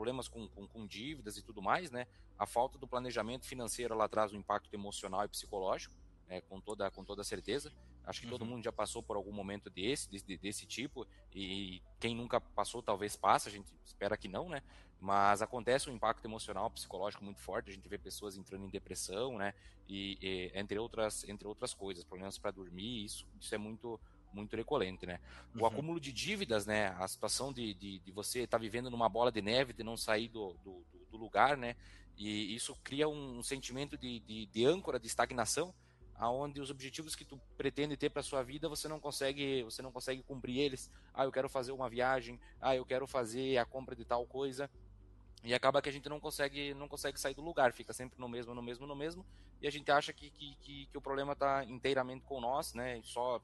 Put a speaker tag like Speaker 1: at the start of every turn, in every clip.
Speaker 1: problemas com dívidas e tudo mais, né? A falta do planejamento financeiro, ela traz um impacto emocional e psicológico, com toda certeza. Acho que todo mundo já passou por algum momento desse tipo, e quem nunca passou talvez passe, a gente espera que não, né? Mas acontece um impacto emocional, psicológico muito forte, a gente vê pessoas entrando em depressão, né? E entre outras coisas, problemas para dormir, isso é muito recorrente, né? O acúmulo de dívidas, né? A situação de você estar vivendo numa bola de neve, de não sair do lugar, né? E isso cria um sentimento de âncora, de estagnação, aonde os objetivos que tu pretende ter para sua vida, você não consegue cumprir eles. Eu quero fazer uma viagem, eu quero fazer a compra de tal coisa, e acaba que a gente não consegue sair do lugar, fica sempre no mesmo, e a gente acha que o problema está inteiramente com nós, né? Só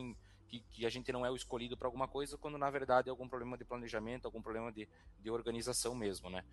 Speaker 1: que a gente não é o escolhido para alguma coisa, quando na verdade é algum problema de planejamento, algum problema de organização mesmo, né?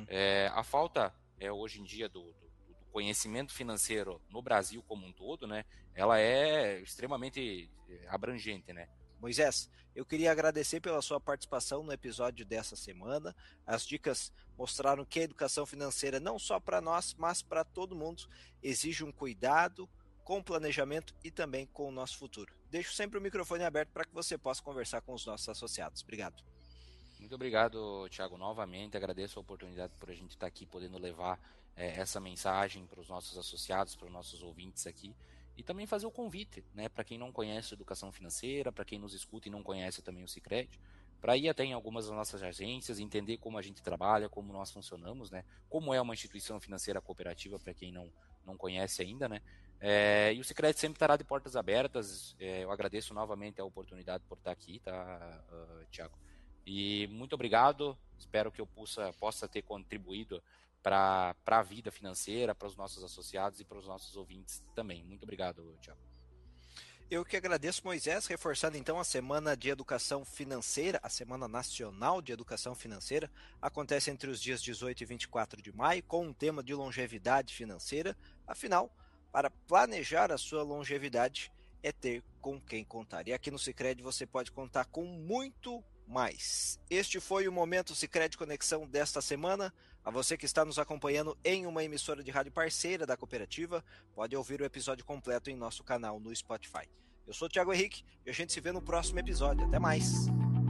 Speaker 1: A falta hoje em dia do conhecimento financeiro no Brasil como um todo, né, ela é extremamente abrangente, né?
Speaker 2: Moisés, eu queria agradecer pela sua participação no episódio dessa semana. As dicas mostraram que a educação financeira, não só para nós, mas para todo mundo, exige um cuidado com o planejamento e também com o nosso futuro. Deixo sempre o microfone aberto para que você possa conversar com os nossos associados. Obrigado.
Speaker 1: Muito obrigado, Thiago, novamente. Agradeço a oportunidade por a gente estar aqui podendo levar essa mensagem para os nossos associados, para os nossos ouvintes aqui, e também fazer o convite, né, para quem não conhece educação financeira, para quem nos escuta e não conhece também o Sicredi, para ir até em algumas das nossas agências, entender como a gente trabalha, como nós funcionamos, né, como é uma instituição financeira cooperativa, para quem não conhece ainda, né, e o Sicredi sempre estará de portas abertas. Eu agradeço novamente a oportunidade por estar aqui, tá, Thiago? E muito obrigado, espero que eu possa ter contribuído para a vida financeira, para os nossos associados e para os nossos ouvintes também. Muito obrigado, Thiago.
Speaker 2: Eu que agradeço, Moisés, reforçando então a Semana de Educação Financeira, a Semana Nacional de Educação Financeira, acontece entre os dias 18 e 24 de maio, com um tema de longevidade financeira. Afinal, para planejar a sua longevidade é ter com quem contar. E aqui no Sicredi você pode contar com muito mais. Este foi o Momento Sicredi Conexão desta semana. A você que está nos acompanhando em uma emissora de rádio parceira da cooperativa, pode ouvir o episódio completo em nosso canal no Spotify. Eu sou o Thiago Henrique e a gente se vê no próximo episódio. Até mais!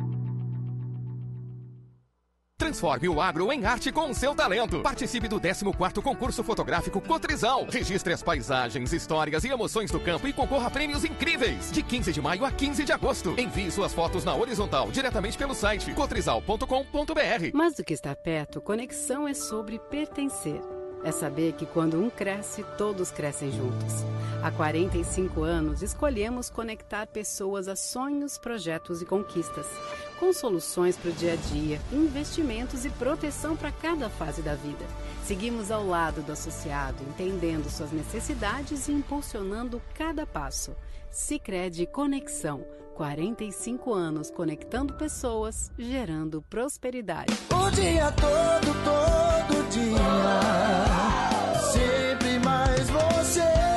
Speaker 3: Transforme o agro em arte com o seu talento. Participe do 14º Concurso Fotográfico Cotrizal. Registre as paisagens, histórias e emoções do campo e concorra a prêmios incríveis. De 15 de maio a 15 de agosto. Envie suas fotos na horizontal diretamente pelo site cotrizal.com.br.
Speaker 4: Mais do que estar perto, conexão é sobre pertencer. É saber que quando um cresce, todos crescem juntos. Há 45 anos, escolhemos conectar pessoas a sonhos, projetos e conquistas. Com soluções para o dia a dia, investimentos e proteção para cada fase da vida. Seguimos ao lado do associado, entendendo suas necessidades e impulsionando cada passo. Sicredi Conexão. 45 anos conectando pessoas, gerando prosperidade.
Speaker 5: O dia todo dia, sempre mais você.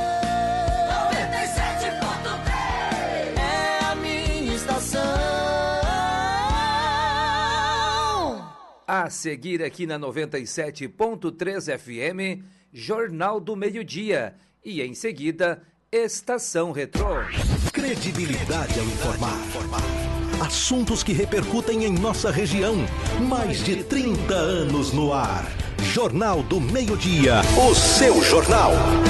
Speaker 5: 97.3 é a minha estação.
Speaker 6: A seguir aqui na 97.3 FM, Jornal do Meio-Dia. E em seguida, Estação Retrô.
Speaker 7: Credibilidade ao informar. Assuntos que repercutem em nossa região. Mais de 30 anos no ar. Jornal do Meio-Dia. O seu jornal.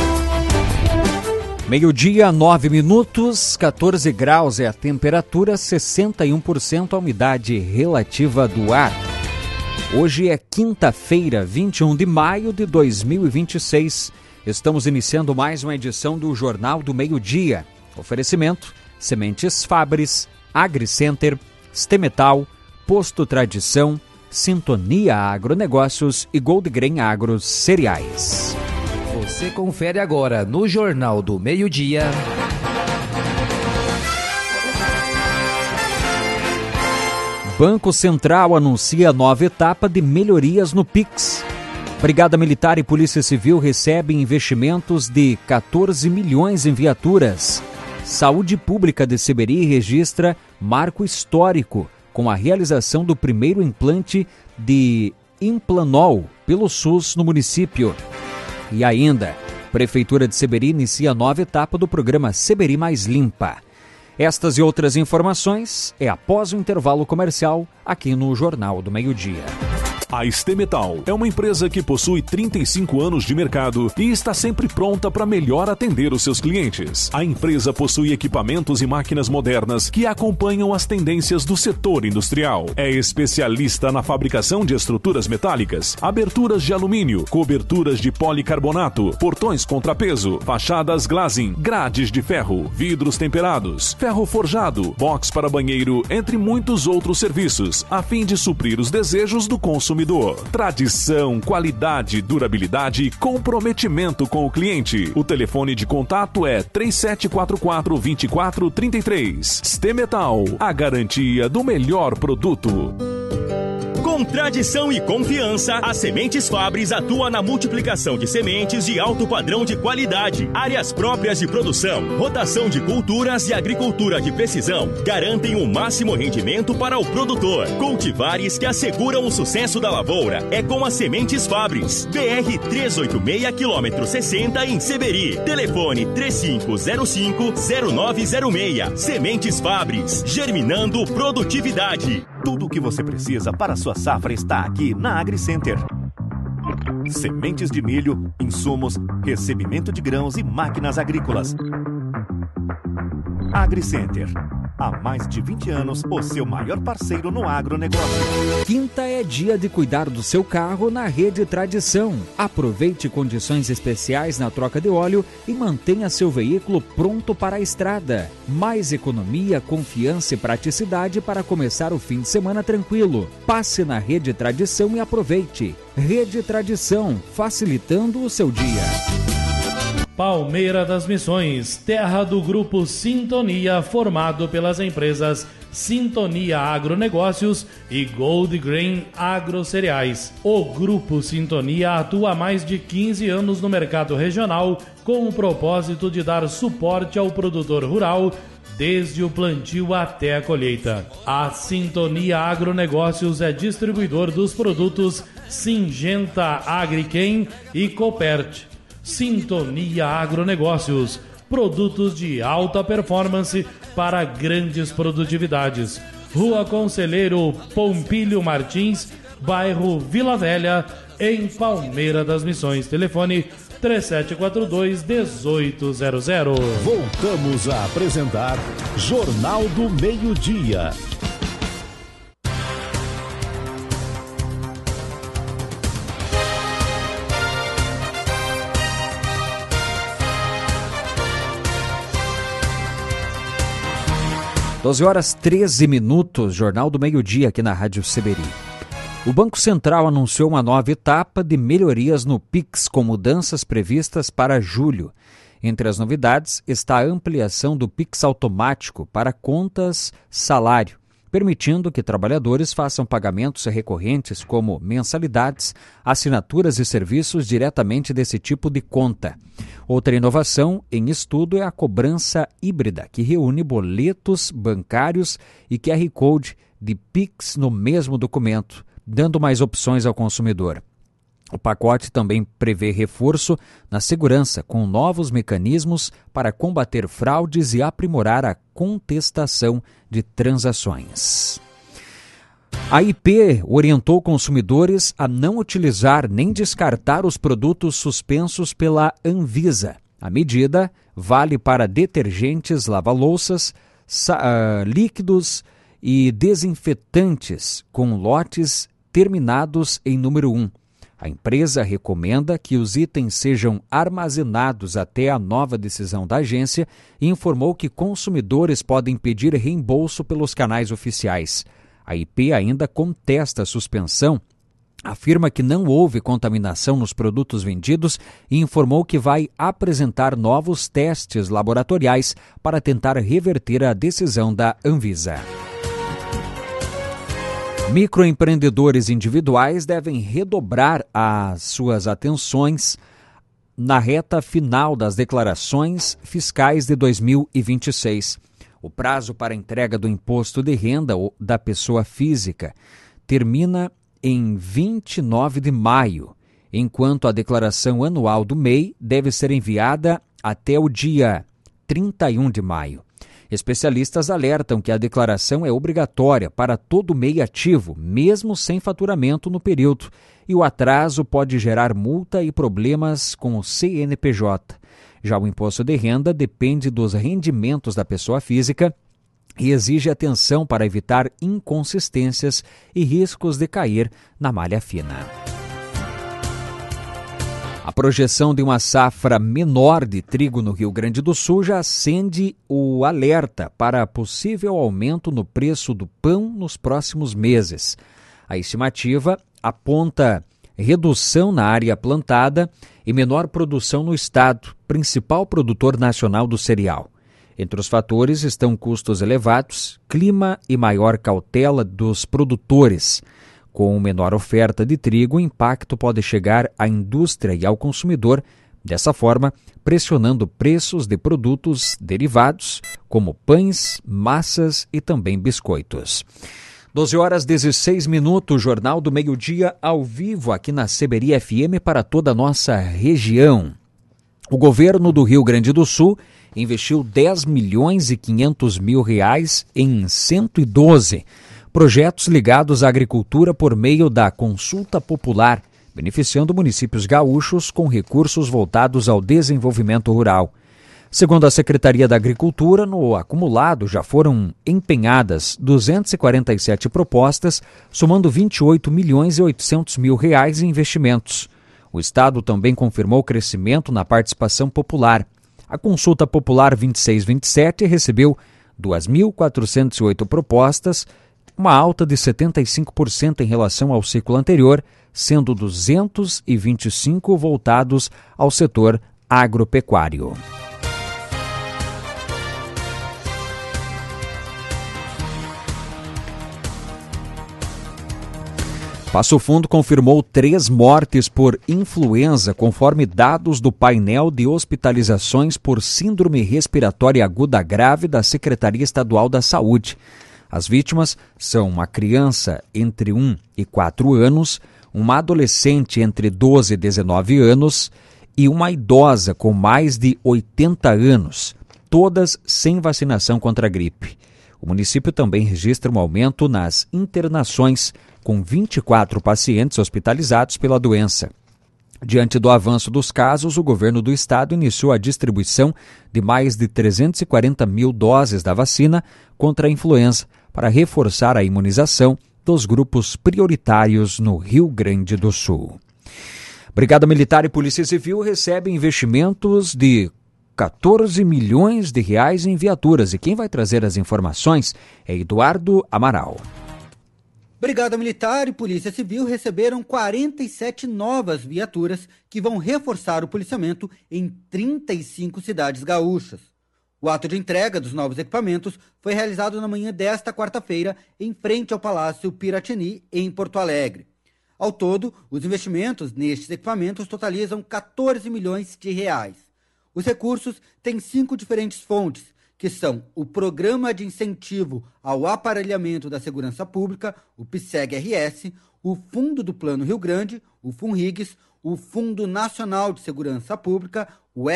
Speaker 8: Meio-dia, 9 minutos, 14 graus é a temperatura, 61% a umidade relativa do ar. Hoje é quinta-feira, 21 de maio de 2026. Estamos iniciando mais uma edição do Jornal do Meio-Dia. Oferecimento: Sementes Fabris, AgriCenter, Stemetal, Posto Tradição, Sintonia Agronegócios e Gold Grain Agro Cereais.
Speaker 6: Você confere agora no Jornal do Meio-Dia.
Speaker 8: Banco Central anuncia nova etapa de melhorias no Pix. Brigada Militar e Polícia Civil recebem investimentos de 14 milhões em viaturas. Saúde Pública de Seberi registra marco histórico com a realização do primeiro implante de Implanol pelo SUS no município. E ainda, Prefeitura de Seberi inicia a nova etapa do programa Seberi Mais Limpa. Estas e outras informações é após o intervalo comercial aqui no Jornal do Meio-Dia.
Speaker 9: A Stemetal é uma empresa que possui 35 anos de mercado e está sempre pronta para melhor atender os seus clientes. A empresa possui equipamentos e máquinas modernas que acompanham as tendências do setor industrial. É especialista na fabricação de estruturas metálicas, aberturas de alumínio, coberturas de policarbonato, portões contrapeso, fachadas glazing, grades de ferro, vidros temperados, ferro forjado, box para banheiro, entre muitos outros serviços, a fim de suprir os desejos do consumidor. Tradição, qualidade, durabilidade e comprometimento com o cliente. O telefone de contato é 3744-2433. Stemetal, a garantia do melhor produto.
Speaker 10: Com tradição e confiança, a Sementes Fabris atua na multiplicação de sementes de alto padrão de qualidade. Áreas próprias de produção, rotação de culturas e agricultura de precisão garantem o máximo rendimento para o produtor. Cultivares que asseguram o sucesso da lavoura é com a Sementes Fabris. BR 386, quilômetro 60 em Seberi. Telefone 3505-0906. Sementes Fabris, germinando produtividade.
Speaker 11: Tudo o que você precisa para a sua safra está aqui na AgriCenter. Sementes de milho, insumos, recebimento de grãos e máquinas agrícolas. AgriCenter. Há mais de 20 anos, o seu maior parceiro no agronegócio.
Speaker 8: Quinta é dia de cuidar do seu carro na Rede Tradição. Aproveite condições especiais na troca de óleo e mantenha seu veículo pronto para a estrada. Mais economia, confiança e praticidade para começar o fim de semana tranquilo. Passe na Rede Tradição e aproveite. Rede Tradição, facilitando o seu dia.
Speaker 12: Palmeira das Missões, terra do Grupo Sintonia, formado pelas empresas Sintonia Agronegócios e Gold Grain Agrocereais. O Grupo Sintonia atua há mais de 15 anos no mercado regional com o propósito de dar suporte ao produtor rural desde o plantio até a colheita. A Sintonia Agronegócios é distribuidor dos produtos Singenta Agriquem e Copert. Sintonia Agronegócios, produtos de alta performance para grandes produtividades. Rua Conselheiro Pompílio Martins, bairro Vila Velha, em Palmeira das Missões. Telefone 3742-1800.
Speaker 9: Voltamos a apresentar Jornal do Meio-Dia.
Speaker 8: Doze horas 13 minutos, Jornal do Meio-Dia aqui na Rádio Seberi. O Banco Central anunciou uma nova etapa de melhorias no Pix, com mudanças previstas para julho. Entre as novidades está a ampliação do Pix automático para contas salário, permitindo que trabalhadores façam pagamentos recorrentes como mensalidades, assinaturas e serviços diretamente desse tipo de conta. Outra inovação em estudo é a cobrança híbrida, que reúne boletos bancários e QR Code de Pix no mesmo documento, dando mais opções ao consumidor. O pacote também prevê reforço na segurança, com novos mecanismos para combater fraudes e aprimorar a contestação de transações. A IP orientou consumidores a não utilizar nem descartar os produtos suspensos pela Anvisa. A medida vale para detergentes, lava-louças, líquidos e desinfetantes com lotes terminados em número 1. A empresa recomenda que os itens sejam armazenados até a nova decisão da agência e informou que consumidores podem pedir reembolso pelos canais oficiais. A IP ainda contesta a suspensão, afirma que não houve contaminação nos produtos vendidos e informou que vai apresentar novos testes laboratoriais para tentar reverter a decisão da Anvisa. Microempreendedores individuais devem redobrar as suas atenções na reta final das declarações fiscais de 2026. O prazo para entrega do imposto de renda da pessoa física termina em 29 de maio, enquanto a declaração anual do MEI deve ser enviada até o dia 31 de maio. Especialistas alertam que a declaração é obrigatória para todo MEI ativo, mesmo sem faturamento no período, e o atraso pode gerar multa e problemas com o CNPJ. Já o imposto de renda depende dos rendimentos da pessoa física e exige atenção para evitar inconsistências e riscos de cair na malha fina. A projeção de uma safra menor de trigo no Rio Grande do Sul já acende o alerta para possível aumento no preço do pão nos próximos meses. A estimativa aponta redução na área plantada e menor produção no estado, principal produtor nacional do cereal. Entre os fatores estão custos elevados, clima e maior cautela dos produtores. Com menor oferta de trigo, o impacto pode chegar à indústria e ao consumidor, dessa forma, pressionando preços de produtos derivados, como pães, massas e também biscoitos. 12h16, Jornal do Meio-Dia, ao vivo aqui na CBRI FM para toda a nossa região. O governo do Rio Grande do Sul investiu R$10.500 mil em 112 projetos ligados à agricultura por meio da consulta popular, beneficiando municípios gaúchos com recursos voltados ao desenvolvimento rural. Segundo a Secretaria da Agricultura, no acumulado já foram empenhadas 247 propostas, somando R$28.800 mil em investimentos. O Estado também confirmou crescimento na participação popular. A consulta popular 2627 recebeu 2.408 propostas, uma alta de 75% em relação ao ciclo anterior, sendo 225 voltados ao setor agropecuário. Passo Fundo confirmou 3 mortes por influenza, conforme dados do painel de hospitalizações por síndrome respiratória aguda grave da Secretaria Estadual da Saúde. As vítimas são uma criança entre 1 e 4 anos, uma adolescente entre 12 e 19 anos e uma idosa com mais de 80 anos, todas sem vacinação contra a gripe. O município também registra um aumento nas internações, com 24 pacientes hospitalizados pela doença. Diante do avanço dos casos, o governo do estado iniciou a distribuição de mais de 340 mil doses da vacina contra a influenza para reforçar a imunização dos grupos prioritários no Rio Grande do Sul. Brigada Militar e Polícia Civil recebem investimentos de R$14 milhões em viaturas. E quem vai trazer as informações é Eduardo Amaral.
Speaker 13: Brigada Militar e Polícia Civil receberam 47 novas viaturas que vão reforçar o policiamento em 35 cidades gaúchas. O ato de entrega dos novos equipamentos foi realizado na manhã desta quarta-feira, em frente ao Palácio Piratini, em Porto Alegre. Ao todo, os investimentos nestes equipamentos totalizam R$14 milhões. Os recursos têm 5 diferentes fontes, que são o Programa de Incentivo ao Aparelhamento da Segurança Pública, o PSEG-RS, o Fundo do Plano Rio Grande, o FUNRIGS, o Fundo Nacional de Segurança Pública, o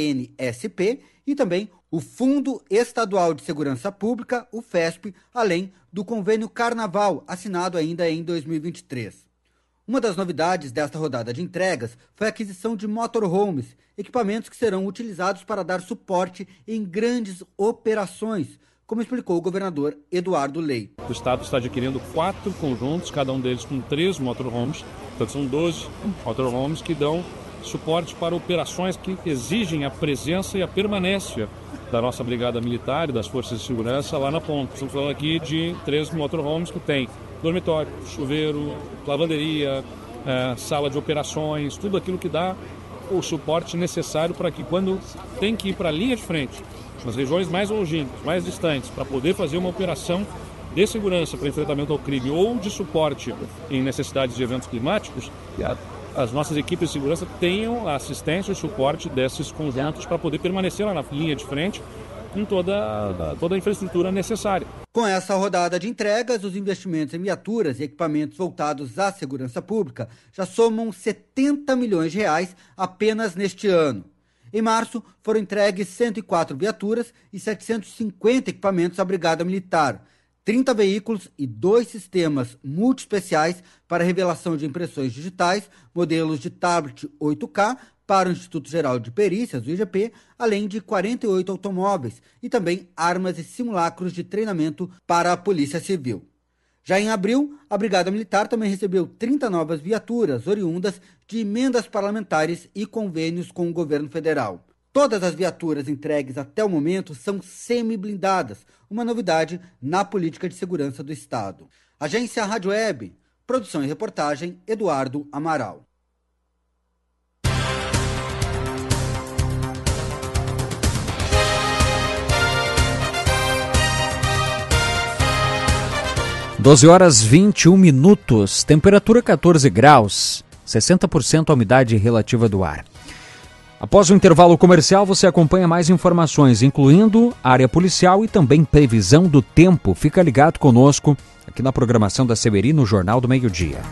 Speaker 13: FNSP, e também o Fundo Estadual de Segurança Pública, o FESP, além do Convênio Carnaval, assinado ainda em 2023. Uma das novidades desta rodada de entregas foi a aquisição de motorhomes, equipamentos que serão utilizados para dar suporte em grandes operações, como explicou o governador Eduardo Lei.
Speaker 14: O Estado está adquirindo 4 conjuntos, cada um deles com 3 motorhomes, então são 12 motorhomes que dão suporte para operações que exigem a presença e a permanência da nossa Brigada Militar e das Forças de Segurança lá na ponta. Estamos falando aqui de 3 motorhomes que têm dormitório, chuveiro, lavanderia, sala de operações, tudo aquilo que dá o suporte necessário para que quando tem que ir para a linha de frente, nas regiões mais longínquas, mais distantes, para poder fazer uma operação de segurança para enfrentamento ao crime ou de suporte em necessidades de eventos climáticos, as nossas equipes de segurança tenham a assistência e o suporte desses conjuntos para poder permanecer lá na linha de frente com toda a infraestrutura necessária.
Speaker 13: Com essa rodada de entregas, os investimentos em viaturas e equipamentos voltados à segurança pública já somam 70 milhões de reais apenas neste ano. Em março, foram entregues 104 viaturas e 750 equipamentos à Brigada Militar, 30 veículos e 2 sistemas multiespeciais para revelação de impressões digitais, modelos de tablet 8K para o Instituto Geral de Perícias, o IGP, além de 48 automóveis e também armas e simulacros de treinamento para a Polícia Civil. Já em abril, a Brigada Militar também recebeu 30 novas viaturas oriundas de emendas parlamentares e convênios com o governo federal. Todas as viaturas entregues até o momento são semi-blindadas, uma novidade na política de segurança do Estado. Agência Rádio Web, produção e reportagem, Eduardo Amaral.
Speaker 8: Doze horas 21 minutos, temperatura 14 graus, 60% a umidade relativa do ar. Após o intervalo comercial, você acompanha mais informações, incluindo área policial e também previsão do tempo. Fica ligado conosco aqui na programação da Seberi no Jornal do Meio-Dia.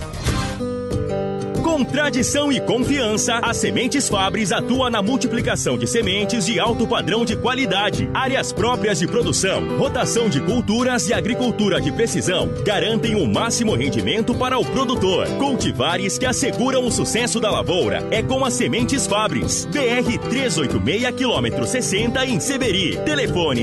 Speaker 10: Com tradição e confiança, a Sementes Fabris atua na multiplicação de sementes de alto padrão de qualidade. Áreas próprias de produção, rotação de culturas e agricultura de precisão garantem o máximo rendimento para o produtor. Cultivares que asseguram o sucesso da lavoura é com a Sementes Fabris. BR 386, quilômetro 60 em Seberi. Telefone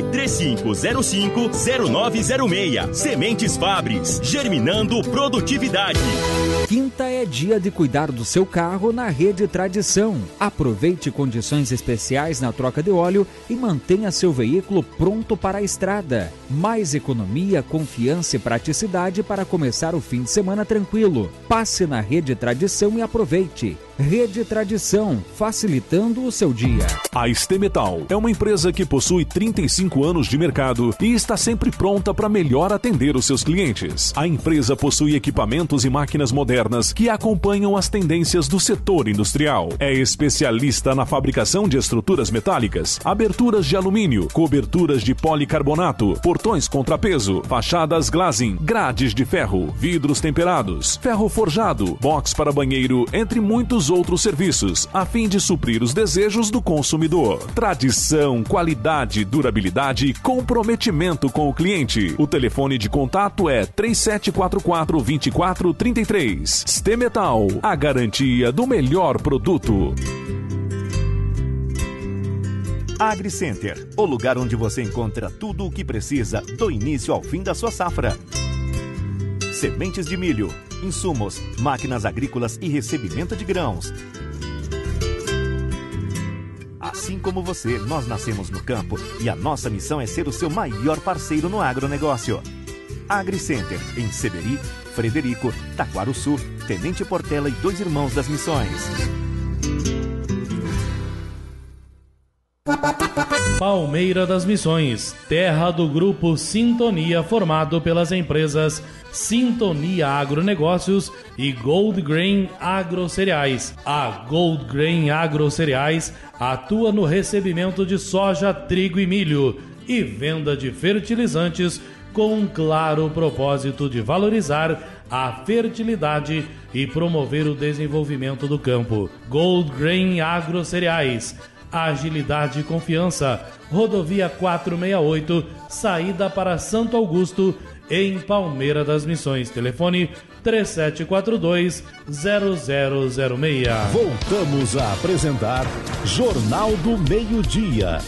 Speaker 10: 3505-0906. Sementes Fabris, germinando produtividade.
Speaker 8: Quinta é dia de cuidar do seu carro na Rede Tradição. Aproveite condições especiais na troca de óleo e mantenha seu veículo pronto para a estrada. Mais economia, confiança e praticidade para começar o fim de semana tranquilo. Passe na Rede Tradição e aproveite. Rede Tradição, facilitando o seu dia.
Speaker 9: A Estemetal é uma empresa que possui 35 anos de mercado e está sempre pronta para melhor atender os seus clientes. A empresa possui equipamentos e máquinas modernas que acompanham as tendências do setor industrial. É especialista na fabricação de estruturas metálicas, aberturas de alumínio, coberturas de policarbonato, portões contrapeso, fachadas glazing, grades de ferro, vidros temperados, ferro forjado, box para banheiro, entre muitos outros serviços, a fim de suprir os desejos do consumidor. Tradição, qualidade, durabilidade e comprometimento com o cliente. O telefone de contato é 3744-2433. Stemetal, a garantia do melhor produto.
Speaker 11: AgriCenter, o lugar onde você encontra tudo o que precisa do início ao fim da sua safra. Sementes de milho, insumos, máquinas agrícolas e recebimento de grãos. Assim como você, nós nascemos no campo e a nossa missão é ser o seu maior parceiro no agronegócio. AgriCenter, em Seberi, Frederico, Taquaruçu, Tenente Portela e 2 Irmãos das Missões.
Speaker 12: Palmeira das Missões, terra do grupo Sintonia, formado pelas empresas Sintonia Agronegócios e Gold Grain Agrocereais. A Gold Grain Agrocereais atua no recebimento de soja, trigo e milho e venda de fertilizantes com um claro propósito de valorizar a fertilidade e promover o desenvolvimento do campo. Gold Grain Agrocereais, agilidade e confiança. Rodovia 468, saída para Santo Augusto, em Palmeira das Missões. Telefone 3742-0006.
Speaker 7: Voltamos a apresentar Jornal do Meio-Dia.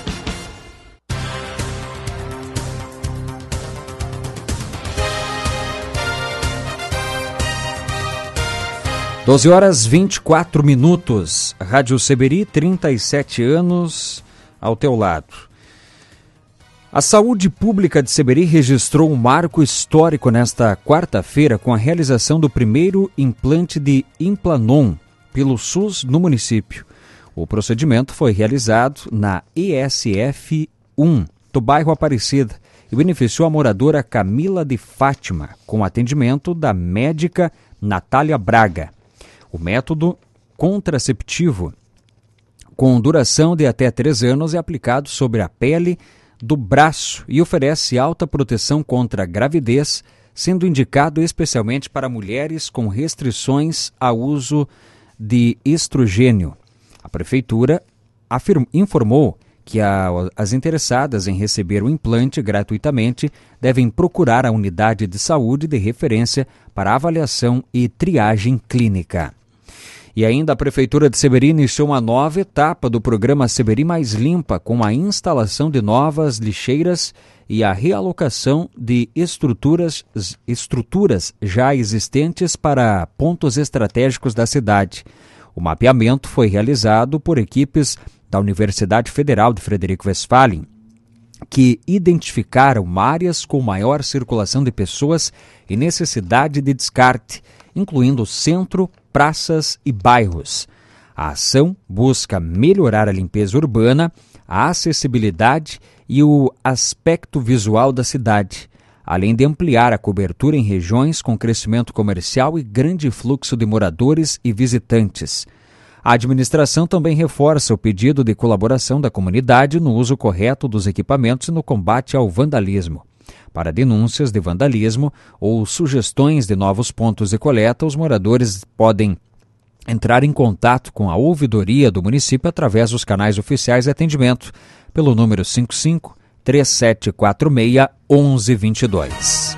Speaker 8: Doze horas 24 minutos. Rádio Seberi, 37 anos ao teu lado. A saúde pública de Seberi registrou um marco histórico nesta quarta-feira com a realização do primeiro implante de Implanon pelo SUS no município. O procedimento foi realizado na ESF 1 do bairro Aparecida e beneficiou a moradora Camila de Fátima, com atendimento da médica Natália Braga. O método contraceptivo com duração de até 3 anos, é aplicado sobre a pele do braço e oferece alta proteção contra a gravidez, sendo indicado especialmente para mulheres com restrições ao uso de estrogênio. A Prefeitura informou que as interessadas em receber o implante gratuitamente devem procurar a unidade de saúde de referência para avaliação e triagem clínica. E ainda a Prefeitura de Seberi iniciou uma nova etapa do programa Seberi Mais Limpa, com a instalação de novas lixeiras e a realocação de estruturas já existentes para pontos estratégicos da cidade. O mapeamento foi realizado por equipes da Universidade Federal de Frederico Westphalen, que identificaram áreas com maior circulação de pessoas e necessidade de descarte, incluindo centro, praças e bairros. A ação busca melhorar a limpeza urbana, a acessibilidade e o aspecto visual da cidade, além de ampliar a cobertura em regiões com crescimento comercial e grande fluxo de moradores e visitantes. A administração também reforça o pedido de colaboração da comunidade no uso correto dos equipamentos e no combate ao vandalismo. Para denúncias de vandalismo ou sugestões de novos pontos de coleta, os moradores podem entrar em contato com a ouvidoria do município através dos canais oficiais de atendimento, pelo número 55-3746-1122.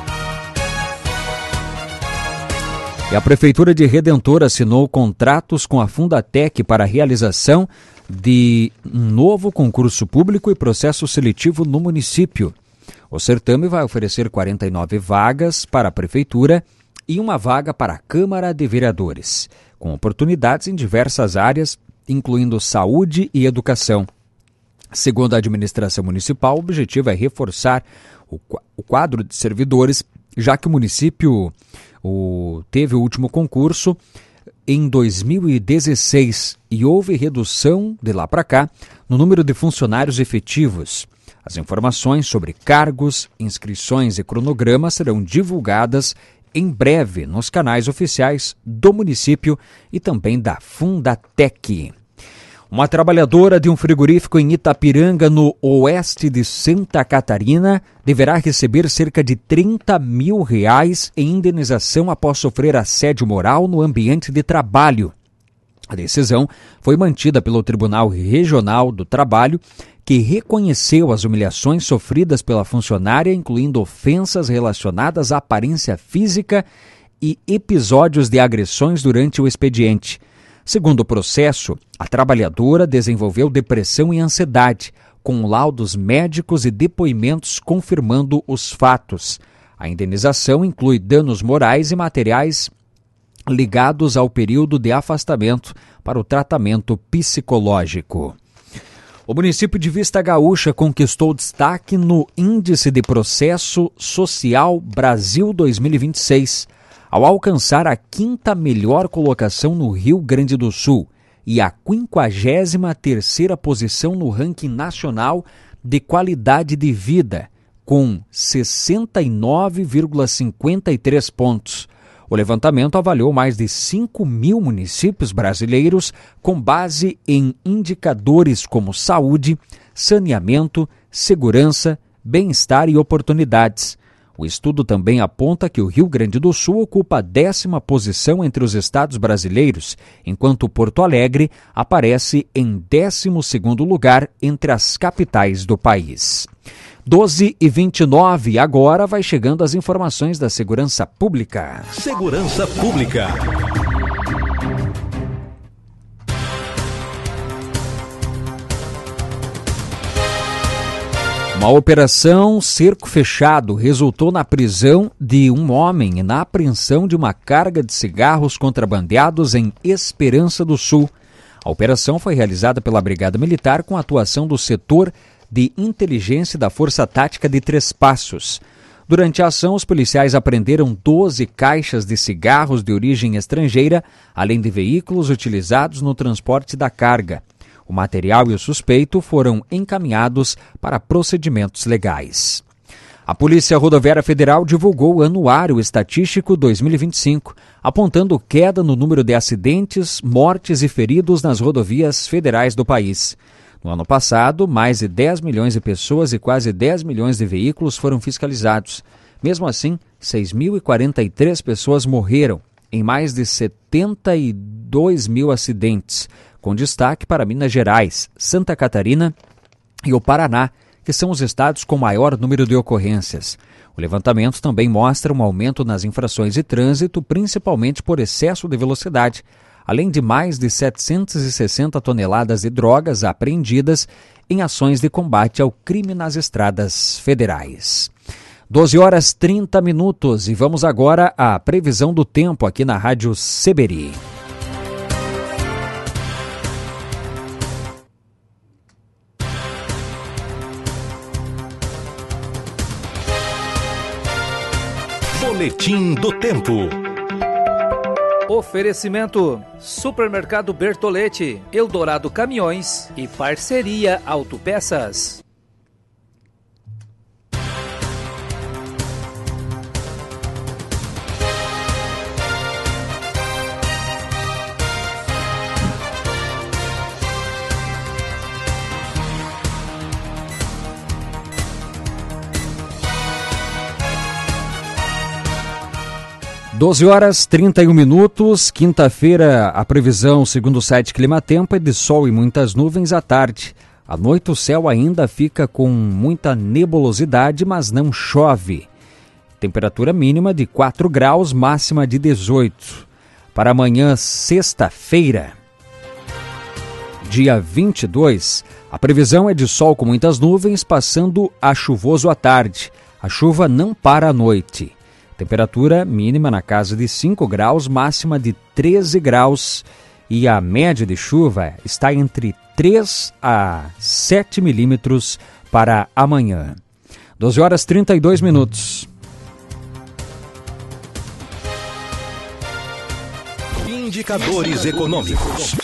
Speaker 8: E a Prefeitura de Redentor assinou contratos com a Fundatec para a realização de um novo concurso público e processo seletivo no município. O certame vai oferecer 49 vagas para a Prefeitura e uma vaga para a Câmara de Vereadores, com oportunidades em diversas áreas, incluindo saúde e educação. Segundo a administração municipal, o objetivo é reforçar o quadro de servidores, já que o município teve o último concurso em 2016 e houve redução de lá para cá no número de funcionários efetivos. As informações sobre cargos, inscrições e cronogramas serão divulgadas em breve nos canais oficiais do município e também da Fundatec. Uma trabalhadora de um frigorífico em Itapiranga, no oeste de Santa Catarina, deverá receber cerca de R$30 mil em indenização após sofrer assédio moral no ambiente de trabalho. A decisão foi mantida pelo Tribunal Regional do Trabalho, que reconheceu as humilhações sofridas pela funcionária, incluindo ofensas relacionadas à aparência física e episódios de agressões durante o expediente. Segundo o processo, a trabalhadora desenvolveu depressão e ansiedade, com laudos médicos e depoimentos confirmando os fatos. A indenização inclui danos morais e materiais ligados ao período de afastamento para o tratamento psicológico. O município de Vista Gaúcha conquistou destaque no Índice de Processo Social Brasil 2026, ao alcançar a 5ª melhor colocação no Rio Grande do Sul e a 53ª posição no ranking nacional de qualidade de vida, com 69,53 pontos. O levantamento avaliou mais de 5 mil municípios brasileiros com base em indicadores como saúde, saneamento, segurança, bem-estar e oportunidades. O estudo também aponta que o Rio Grande do Sul ocupa a 10ª posição entre os estados brasileiros, enquanto Porto Alegre aparece em 12º lugar entre as capitais do país. 12h29, agora vai chegando as informações da Segurança Pública.
Speaker 7: Segurança Pública.
Speaker 8: Uma operação cerco fechado resultou na prisão de um homem e na apreensão de uma carga de cigarros contrabandeados em Esperança do Sul. A operação foi realizada pela Brigada Militar com a atuação do setor de inteligência da Força Tática de Três Passos. Durante a ação, os policiais apreenderam 12 caixas de cigarros de origem estrangeira, além de veículos utilizados no transporte da carga. O material e o suspeito foram encaminhados para procedimentos legais. A Polícia Rodoviária Federal divulgou o Anuário Estatístico 2025, apontando queda no número de acidentes, mortes e feridos nas rodovias federais do país. No ano passado, mais de 10 milhões de pessoas e quase 10 milhões de veículos foram fiscalizados. Mesmo assim, 6.043 pessoas morreram em mais de 72 mil acidentes, com destaque para Minas Gerais, Santa Catarina e o Paraná, que são os estados com maior número de ocorrências. O levantamento também mostra um aumento nas infrações de trânsito, principalmente por excesso de velocidade, além de mais de 760 toneladas de drogas apreendidas em ações de combate ao crime nas estradas federais. 12h30 e vamos agora à previsão do tempo aqui na Rádio Seberi.
Speaker 7: Boletim do Tempo.
Speaker 6: Oferecimento: Supermercado Bertolete, Eldorado Caminhões e Parceria Autopeças.
Speaker 8: Doze horas 31 minutos, quinta-feira, a previsão, segundo o site Climatempo, é de sol e muitas nuvens à tarde. À noite o céu ainda fica com muita nebulosidade, mas não chove. Temperatura mínima de 4 graus, máxima de 18. Para amanhã, sexta-feira, dia 22, a previsão é de sol com muitas nuvens, passando a chuvoso à tarde. A chuva não para à noite. Temperatura mínima na casa de 5 graus, máxima de 13 graus e a média de chuva está entre 3 a 7 milímetros para amanhã. 12 horas 32 minutos.
Speaker 7: Indicadores econômicos.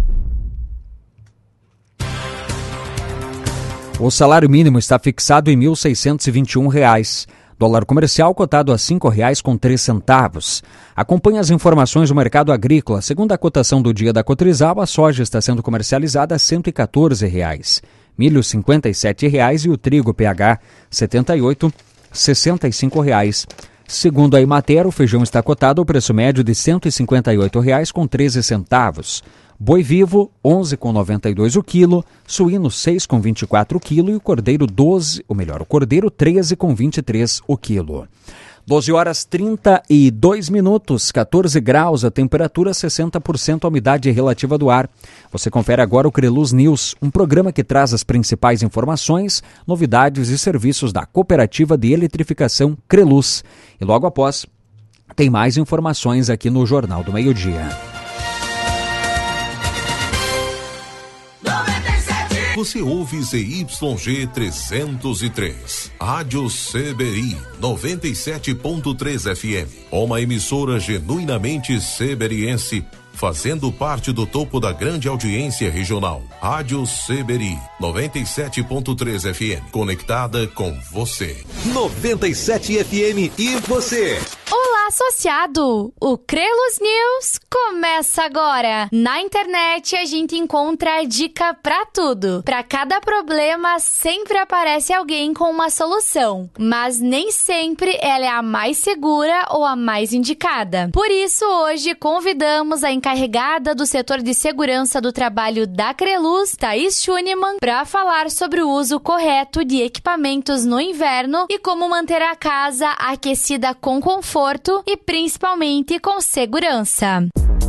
Speaker 8: O salário mínimo está fixado em R$ 1.621. Dólar comercial cotado a R$ 5,03. Acompanhe as informações do mercado agrícola. Segundo a cotação do dia da Cotrizal, a soja está sendo comercializada a R$ 114. Milho R$ 57,00 e o trigo PH 78, R$ 65,00. Segundo a Imater, o feijão está cotado ao preço médio de R$ 158,13. Boi vivo, R$ 11,92 o quilo, suíno R$ 6,24 o quilo e o cordeiro R$ 13,23 o quilo. 12 horas 32 minutos, 14 graus, a temperatura 60% a umidade relativa do ar. Você confere agora o Creluz News, um programa que traz as principais informações, novidades e serviços da Cooperativa de Eletrificação Creluz. E logo após, tem mais informações aqui no Jornal do Meio-Dia.
Speaker 15: Você ouve ZYG 303, Rádio Seberi 97.3 FM, uma emissora genuinamente seberiense, fazendo parte do topo da grande audiência regional. Rádio Seberi 97.3 FM, conectada com você.
Speaker 7: 97 FM e você.
Speaker 16: Olá, associado! O Creluz News começa agora! Na internet a gente encontra a dica pra tudo. Pra cada problema sempre aparece alguém com uma solução, mas nem sempre ela é a mais segura ou a mais indicada. Por isso, hoje convidamos a encarregada do setor de segurança do trabalho da Creluz, Thaís Schunemann, para falar sobre o uso correto de equipamentos no inverno e como manter a casa aquecida com conforto e principalmente com segurança.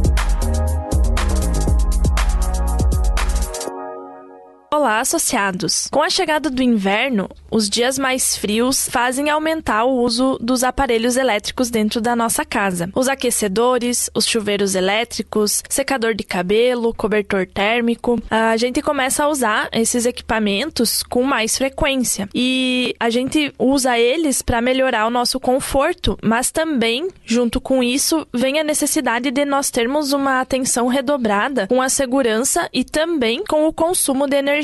Speaker 17: Olá, associados! Com a chegada do inverno, os dias mais frios fazem aumentar o uso dos aparelhos elétricos dentro da nossa casa. Os aquecedores, os chuveiros elétricos, secador de cabelo, cobertor térmico. A gente começa a usar esses equipamentos com mais frequência. E a gente usa eles para melhorar o nosso conforto, mas também, junto com isso, vem a necessidade de nós termos uma atenção redobrada com a segurança e também com o consumo de energia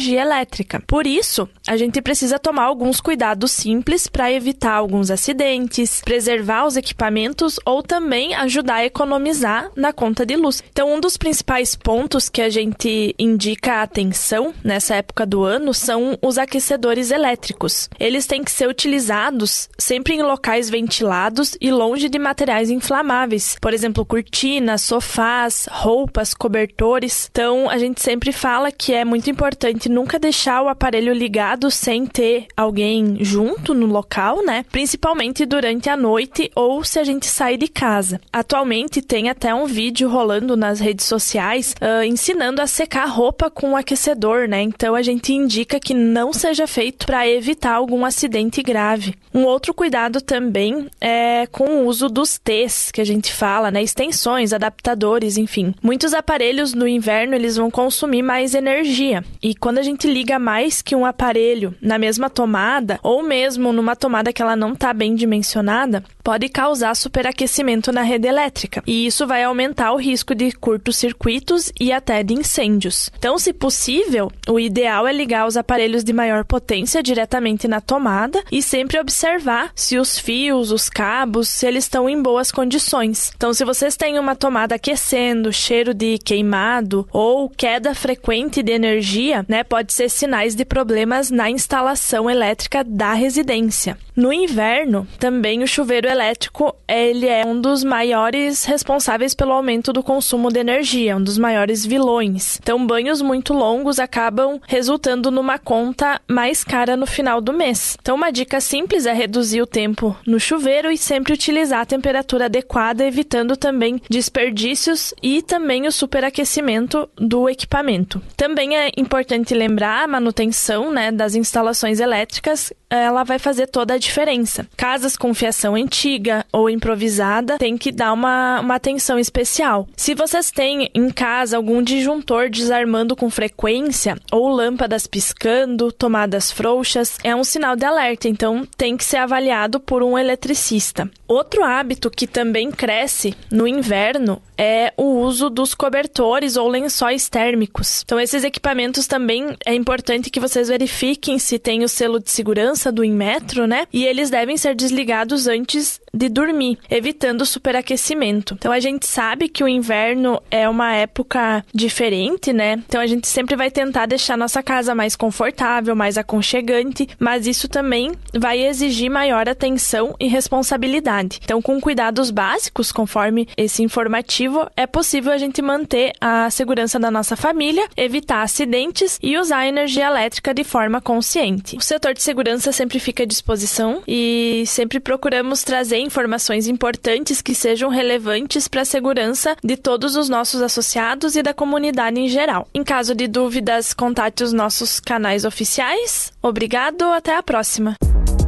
Speaker 17: energia elétrica. Por isso, a gente precisa tomar alguns cuidados simples para evitar alguns acidentes, preservar os equipamentos ou também ajudar a economizar na conta de luz. Então, um dos principais pontos que a gente indica atenção nessa época do ano são os aquecedores elétricos. Eles têm que ser utilizados sempre em locais ventilados e longe de materiais inflamáveis. Por exemplo, cortinas, sofás, roupas, cobertores. Então, a gente sempre fala que é muito importante nunca deixar o aparelho ligado sem ter alguém junto no local, né? Principalmente durante a noite ou se a gente sai de casa. Atualmente tem até um vídeo rolando nas redes sociais ensinando a secar roupa com um aquecedor, né? Então a gente indica que não seja feito para evitar algum acidente grave. Um outro cuidado também é com o uso dos T's, que a gente fala, né? Extensões, adaptadores, enfim. Muitos aparelhos no inverno eles vão consumir mais energia. E quando a gente liga mais que um aparelho na mesma tomada, ou mesmo numa tomada que ela não está bem dimensionada, pode causar superaquecimento na rede elétrica. E isso vai aumentar o risco de curtos-circuitos e até de incêndios. Então, se possível, o ideal é ligar os aparelhos de maior potência diretamente na tomada e sempre observar se os fios, os cabos, se eles estão em boas condições. Então, se vocês têm uma tomada aquecendo, cheiro de queimado ou queda frequente de energia, né, pode ser sinais de problemas na instalação elétrica da residência. No inverno, também o chuveiro elétrico ele é um dos maiores responsáveis pelo aumento do consumo de energia, um dos maiores vilões. Então, banhos muito longos acabam resultando numa conta mais cara no final do mês. Então, uma dica simples é reduzir o tempo no chuveiro e sempre utilizar a temperatura adequada, evitando também desperdícios e também o superaquecimento do equipamento. Também é importante lembrar a manutenção, né, das instalações elétricas, ela vai fazer toda a diferença. Casas com fiação antiga ou improvisada tem que dar uma atenção especial. Se vocês têm em casa algum disjuntor desarmando com frequência ou lâmpadas piscando, tomadas frouxas, é um sinal de alerta, então tem que ser avaliado por um eletricista. Outro hábito que também cresce no inverno é o uso dos cobertores ou lençóis térmicos. Então, esses equipamentos também é importante que vocês verifiquem se tem o selo de segurança do Inmetro, né? E eles devem ser desligados antes de dormir, evitando o superaquecimento. Então, a gente sabe que o inverno é uma época diferente, né? Então, a gente sempre vai tentar deixar nossa casa mais confortável, mais aconchegante, mas isso também vai exigir maior atenção e responsabilidade. Então, com cuidados básicos, conforme esse informativo, é possível a gente manter a segurança da nossa família, evitar acidentes e usar a energia elétrica de forma consciente. O setor de segurança sempre fica à disposição e sempre procuramos trazer informações importantes que sejam relevantes para a segurança de todos os nossos associados e da comunidade em geral. Em caso de dúvidas, contate os nossos canais oficiais. Obrigado, até a próxima!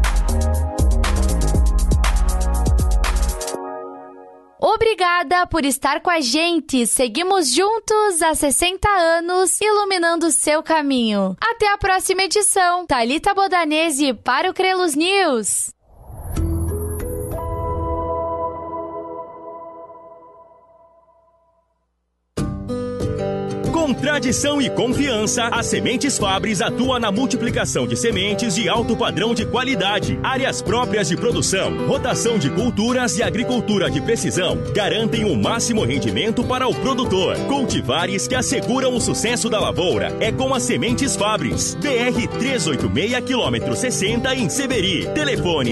Speaker 16: Obrigada por estar com a gente. Seguimos juntos há 60 anos, iluminando seu caminho. Até a próxima edição. Thalita Bodanese para o Crelos News.
Speaker 10: Com tradição e confiança, a Sementes Fabris atua na multiplicação de sementes de alto padrão de qualidade. Áreas próprias de produção, rotação de culturas e agricultura de precisão garantem o máximo rendimento para o produtor. Cultivares que asseguram o sucesso da lavoura é com a Sementes Fabris. BR 386, quilômetro 60 em Seberi. Telefone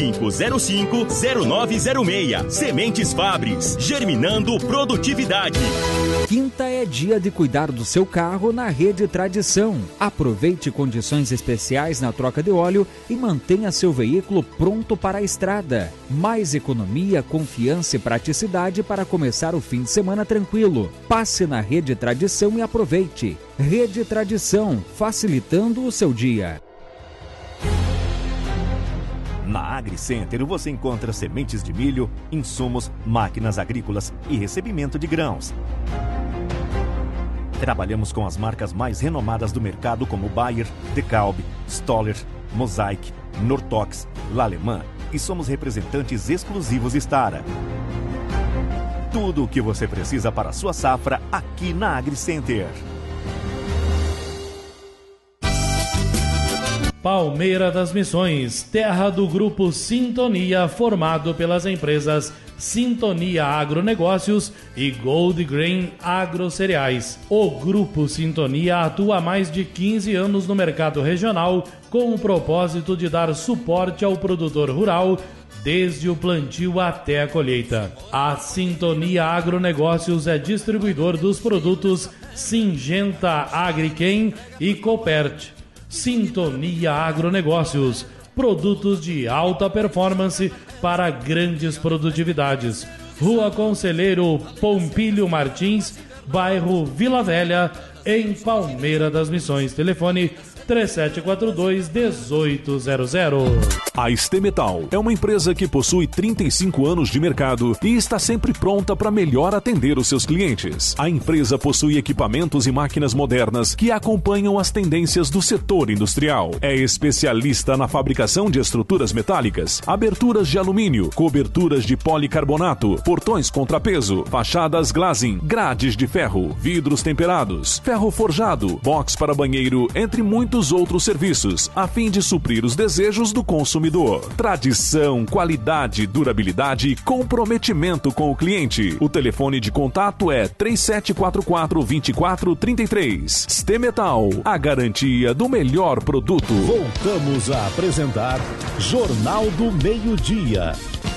Speaker 10: 3505-0906. Sementes Fabris, germinando produtividade.
Speaker 8: Quinta é dia de cuidar do seu carro na Rede Tradição. Aproveite condições especiais na troca de óleo e mantenha seu veículo pronto para a estrada. Mais economia, confiança e praticidade para começar o fim de semana tranquilo. Passe na Rede Tradição e aproveite. Rede Tradição, facilitando o seu dia.
Speaker 11: Na AgriCenter você encontra sementes de milho, insumos, máquinas agrícolas e recebimento de grãos. Trabalhamos com as marcas mais renomadas do mercado como Bayer, DeKalb, Stoller, Mosaic, Nortox, L'Allemand e somos representantes exclusivos Stara. Tudo o que você precisa para a sua safra aqui na AgriCenter.
Speaker 12: Palmeira das Missões, terra do Grupo Sintonia, formado pelas empresas Sintonia Agronegócios e Gold Grain Agrocereais. O Grupo Sintonia atua há mais de 15 anos no mercado regional com o propósito de dar suporte ao produtor rural desde o plantio até a colheita. A Sintonia Agronegócios é distribuidor dos produtos Syngenta Agrichem e Copert. Sintonia Agronegócios, produtos de alta performance para grandes produtividades. Rua Conselheiro Pompílio Martins, bairro Vila Velha, em Palmeira das Missões. Telefone 3742-1800.
Speaker 9: A Estemetal é uma empresa que possui 35 anos de mercado e está sempre pronta para melhor atender os seus clientes. A empresa possui equipamentos e máquinas modernas que acompanham as tendências do setor industrial. É especialista na fabricação de estruturas metálicas, aberturas de alumínio, coberturas de policarbonato, portões contrapeso, fachadas glazing, grades de ferro, vidros temperados, ferro forjado, box para banheiro, entre muitos outros serviços, a fim de suprir os desejos do consumidor. Tradição, qualidade, durabilidade e comprometimento com o cliente. O telefone de contato é 3744-2433. Estemetal, a garantia do melhor produto.
Speaker 7: Voltamos a apresentar Jornal do Meio-Dia.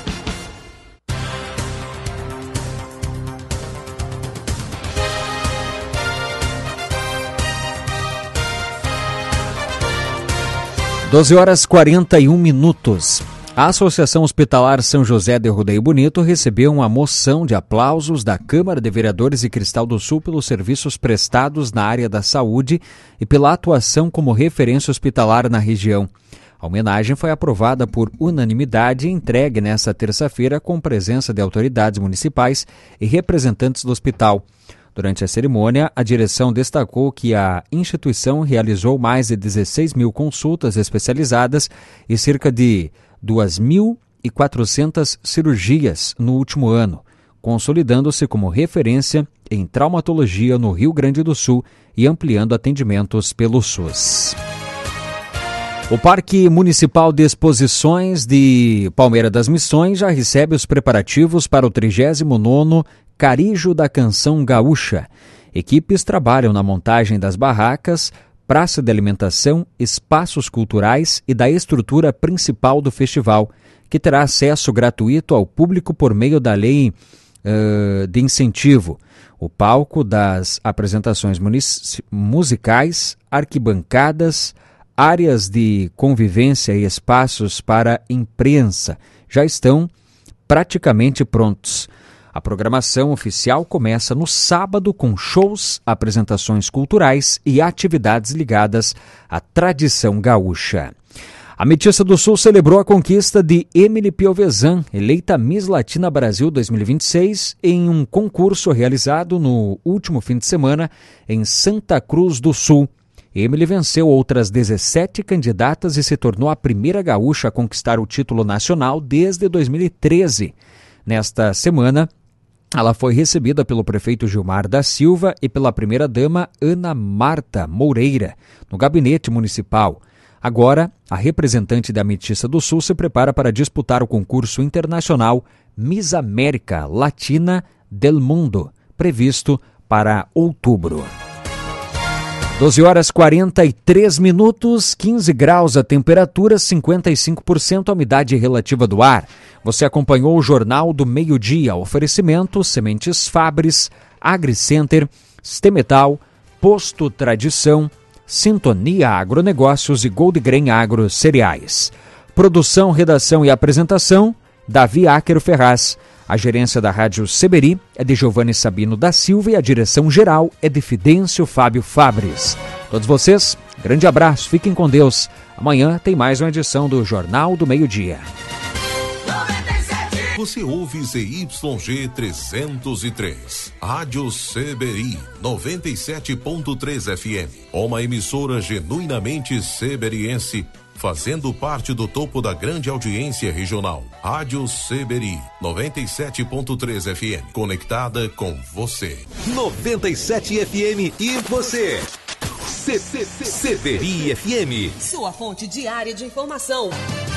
Speaker 8: Horas 41 minutos. A Associação Hospitalar São José de Rodeio Bonito recebeu uma moção de aplausos da Câmara de Vereadores de Cristal do Sul pelos serviços prestados na área da saúde e pela atuação como referência hospitalar na região. A homenagem foi aprovada por unanimidade e entregue nesta terça-feira com presença de autoridades municipais e representantes do hospital. Durante a cerimônia, a direção destacou que a instituição realizou mais de 16 mil consultas especializadas e cerca de 2.400 cirurgias no último ano, consolidando-se como referência em traumatologia no Rio Grande do Sul e ampliando atendimentos pelo SUS. O Parque Municipal de Exposições de Palmeira das Missões já recebe os preparativos para o 39º Carijo da Canção Gaúcha. Equipes trabalham na montagem das barracas, praça de alimentação, espaços culturais e da estrutura principal do festival, que terá acesso gratuito ao público por meio da lei de incentivo. O palco das apresentações musicais, arquibancadas, áreas de convivência e espaços para imprensa já estão praticamente prontos. A programação oficial começa no sábado com shows, apresentações culturais e atividades ligadas à tradição gaúcha. A Mestiça do Sul celebrou a conquista de Emily Piovesan, eleita Miss Latina Brasil 2026, em um concurso realizado no último fim de semana em Santa Cruz do Sul. Emily venceu outras 17 candidatas e se tornou a primeira gaúcha a conquistar o título nacional desde 2013. Nesta semana, ela foi recebida pelo prefeito Gilmar da Silva e pela primeira-dama Ana Marta Moreira, no gabinete municipal. Agora, a representante da Mestiça do Sul se prepara para disputar o concurso internacional Miss América Latina del Mundo, previsto para outubro. 12h43, 15 graus a temperatura, 55% a umidade relativa do ar. Você acompanhou o Jornal do Meio-Dia, oferecimento Sementes Fabris, AgriCenter, Estemetal, Posto Tradição, Sintonia Agronegócios e Gold Grain Agrocereais. Produção, redação e apresentação, Davi Áquero Ferraz. A gerência da Rádio Seberi é de Giovanni Sabino da Silva e a direção geral é de Fidêncio Fábio Fabris. Todos vocês, grande abraço, fiquem com Deus. Amanhã tem mais uma edição do Jornal do Meio-Dia.
Speaker 15: Você ouve ZYG 303, Rádio Seberi 97.3 FM, uma emissora genuinamente seberiense, fazendo parte do topo da grande audiência regional. Rádio Seberi 97.3 FM, conectada com você.
Speaker 7: 97 FM e você. Severi FM.
Speaker 18: Sua fonte diária de informação.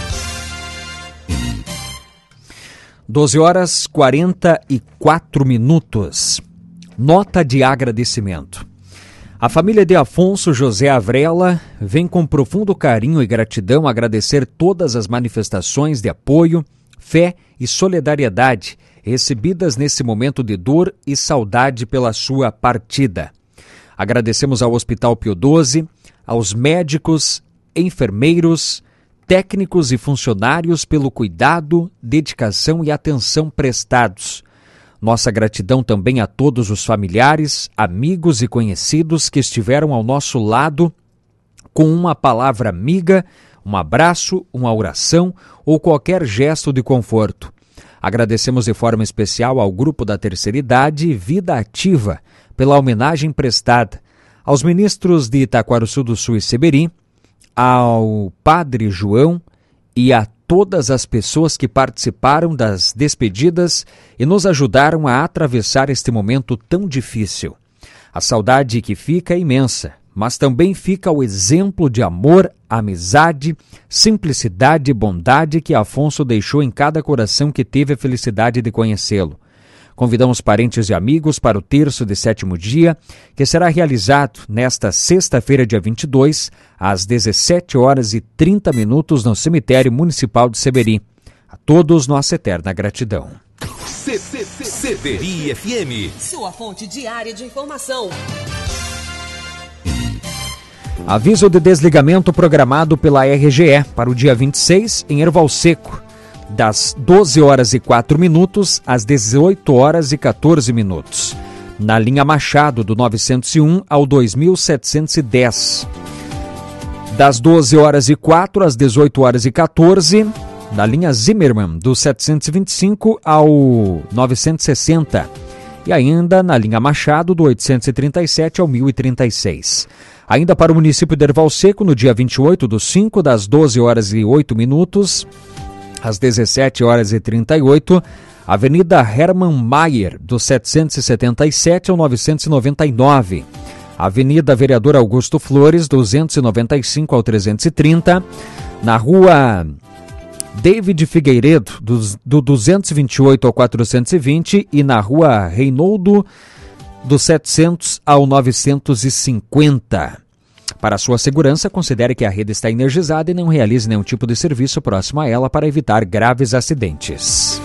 Speaker 8: 12h44. Nota de agradecimento. A família de Afonso José Avrela vem com profundo carinho e gratidão agradecer todas as manifestações de apoio, fé e solidariedade recebidas nesse momento de dor e saudade pela sua partida. Agradecemos ao Hospital Pio XII, aos médicos, enfermeiros, técnicos e funcionários pelo cuidado, dedicação e atenção prestados. Nossa gratidão também a todos os familiares, amigos e conhecidos que estiveram ao nosso lado com uma palavra amiga, um abraço, uma oração ou qualquer gesto de conforto. Agradecemos de forma especial ao Grupo da Terceira Idade Vida Ativa pela homenagem prestada, aos ministros de Itaquaruçu do Sul e Seberi, ao Padre João e a todas as pessoas que participaram das despedidas e nos ajudaram a atravessar este momento tão difícil. A saudade que fica é imensa, mas também fica o exemplo de amor, amizade, simplicidade e bondade que Afonso deixou em cada coração que teve a felicidade de conhecê-lo. Convidamos parentes e amigos para o terço de 7º dia, que será realizado nesta sexta-feira, dia 22, às 17h30 no Cemitério Municipal de Seberi. A todos nossa eterna gratidão.
Speaker 7: Severi FM.
Speaker 18: Sua fonte diária de informação.
Speaker 8: Aviso de desligamento programado pela RGE para o dia 26 em Erval Seco, das 12h04 às 18h14. Na linha Machado, do 901 ao 2710. Das 12h04 às 18h14, na linha Zimmermann, do 725 ao 960. E ainda na linha Machado, do 837 ao 1036. Ainda para o município de Erval Seco, no dia 28/5, das 12h08 às 17h38, Avenida Hermann Mayer, do 777 ao 999. Avenida Vereador Augusto Flores, 295 ao 330. Na Rua David Figueiredo, do 228 ao 420. E na Rua Reinoldo, do 700 ao 950. Para a sua segurança, considere que a rede está energizada e não realize nenhum tipo de serviço próximo a ela para evitar graves acidentes.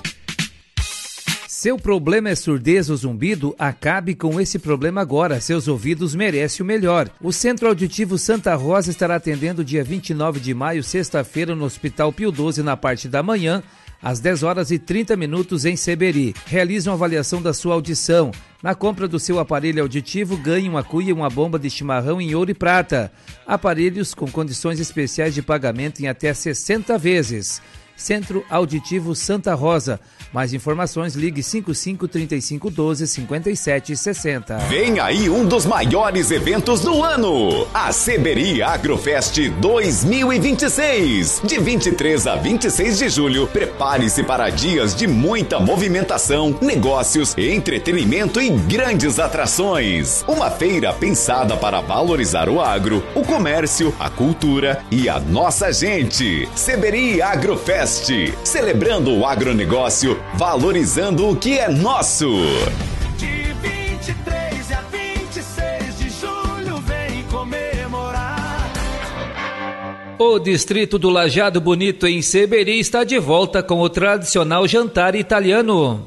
Speaker 6: Seu problema é surdez ou zumbido? Acabe com esse problema agora. Seus ouvidos merecem o melhor. O Centro Auditivo Santa Rosa estará atendendo dia 29 de maio, sexta-feira, no Hospital Pio XII, na parte da manhã, às 10h30 em Seberi. Realize uma avaliação da sua audição. Na compra do seu aparelho auditivo, ganhe uma cuia e uma bomba de chimarrão em ouro e prata. Aparelhos com condições especiais de pagamento em até 60 vezes. Centro Auditivo Santa Rosa. Mais informações, ligue 5535125760.
Speaker 19: Vem aí um dos maiores eventos do ano, a Seberi Agrofest 2026. De 23 a 26 de julho, prepare-se para dias de muita movimentação, negócios, entretenimento e grandes atrações. Uma feira pensada para valorizar o agro, o comércio, a cultura e a nossa gente. Seberi Agrofest, celebrando o agronegócio, valorizando o que é nosso.
Speaker 5: De 23 a 26 de julho, vem comemorar.
Speaker 6: O distrito do Lajeado Bonito, em Seberi, está de volta com o tradicional jantar italiano.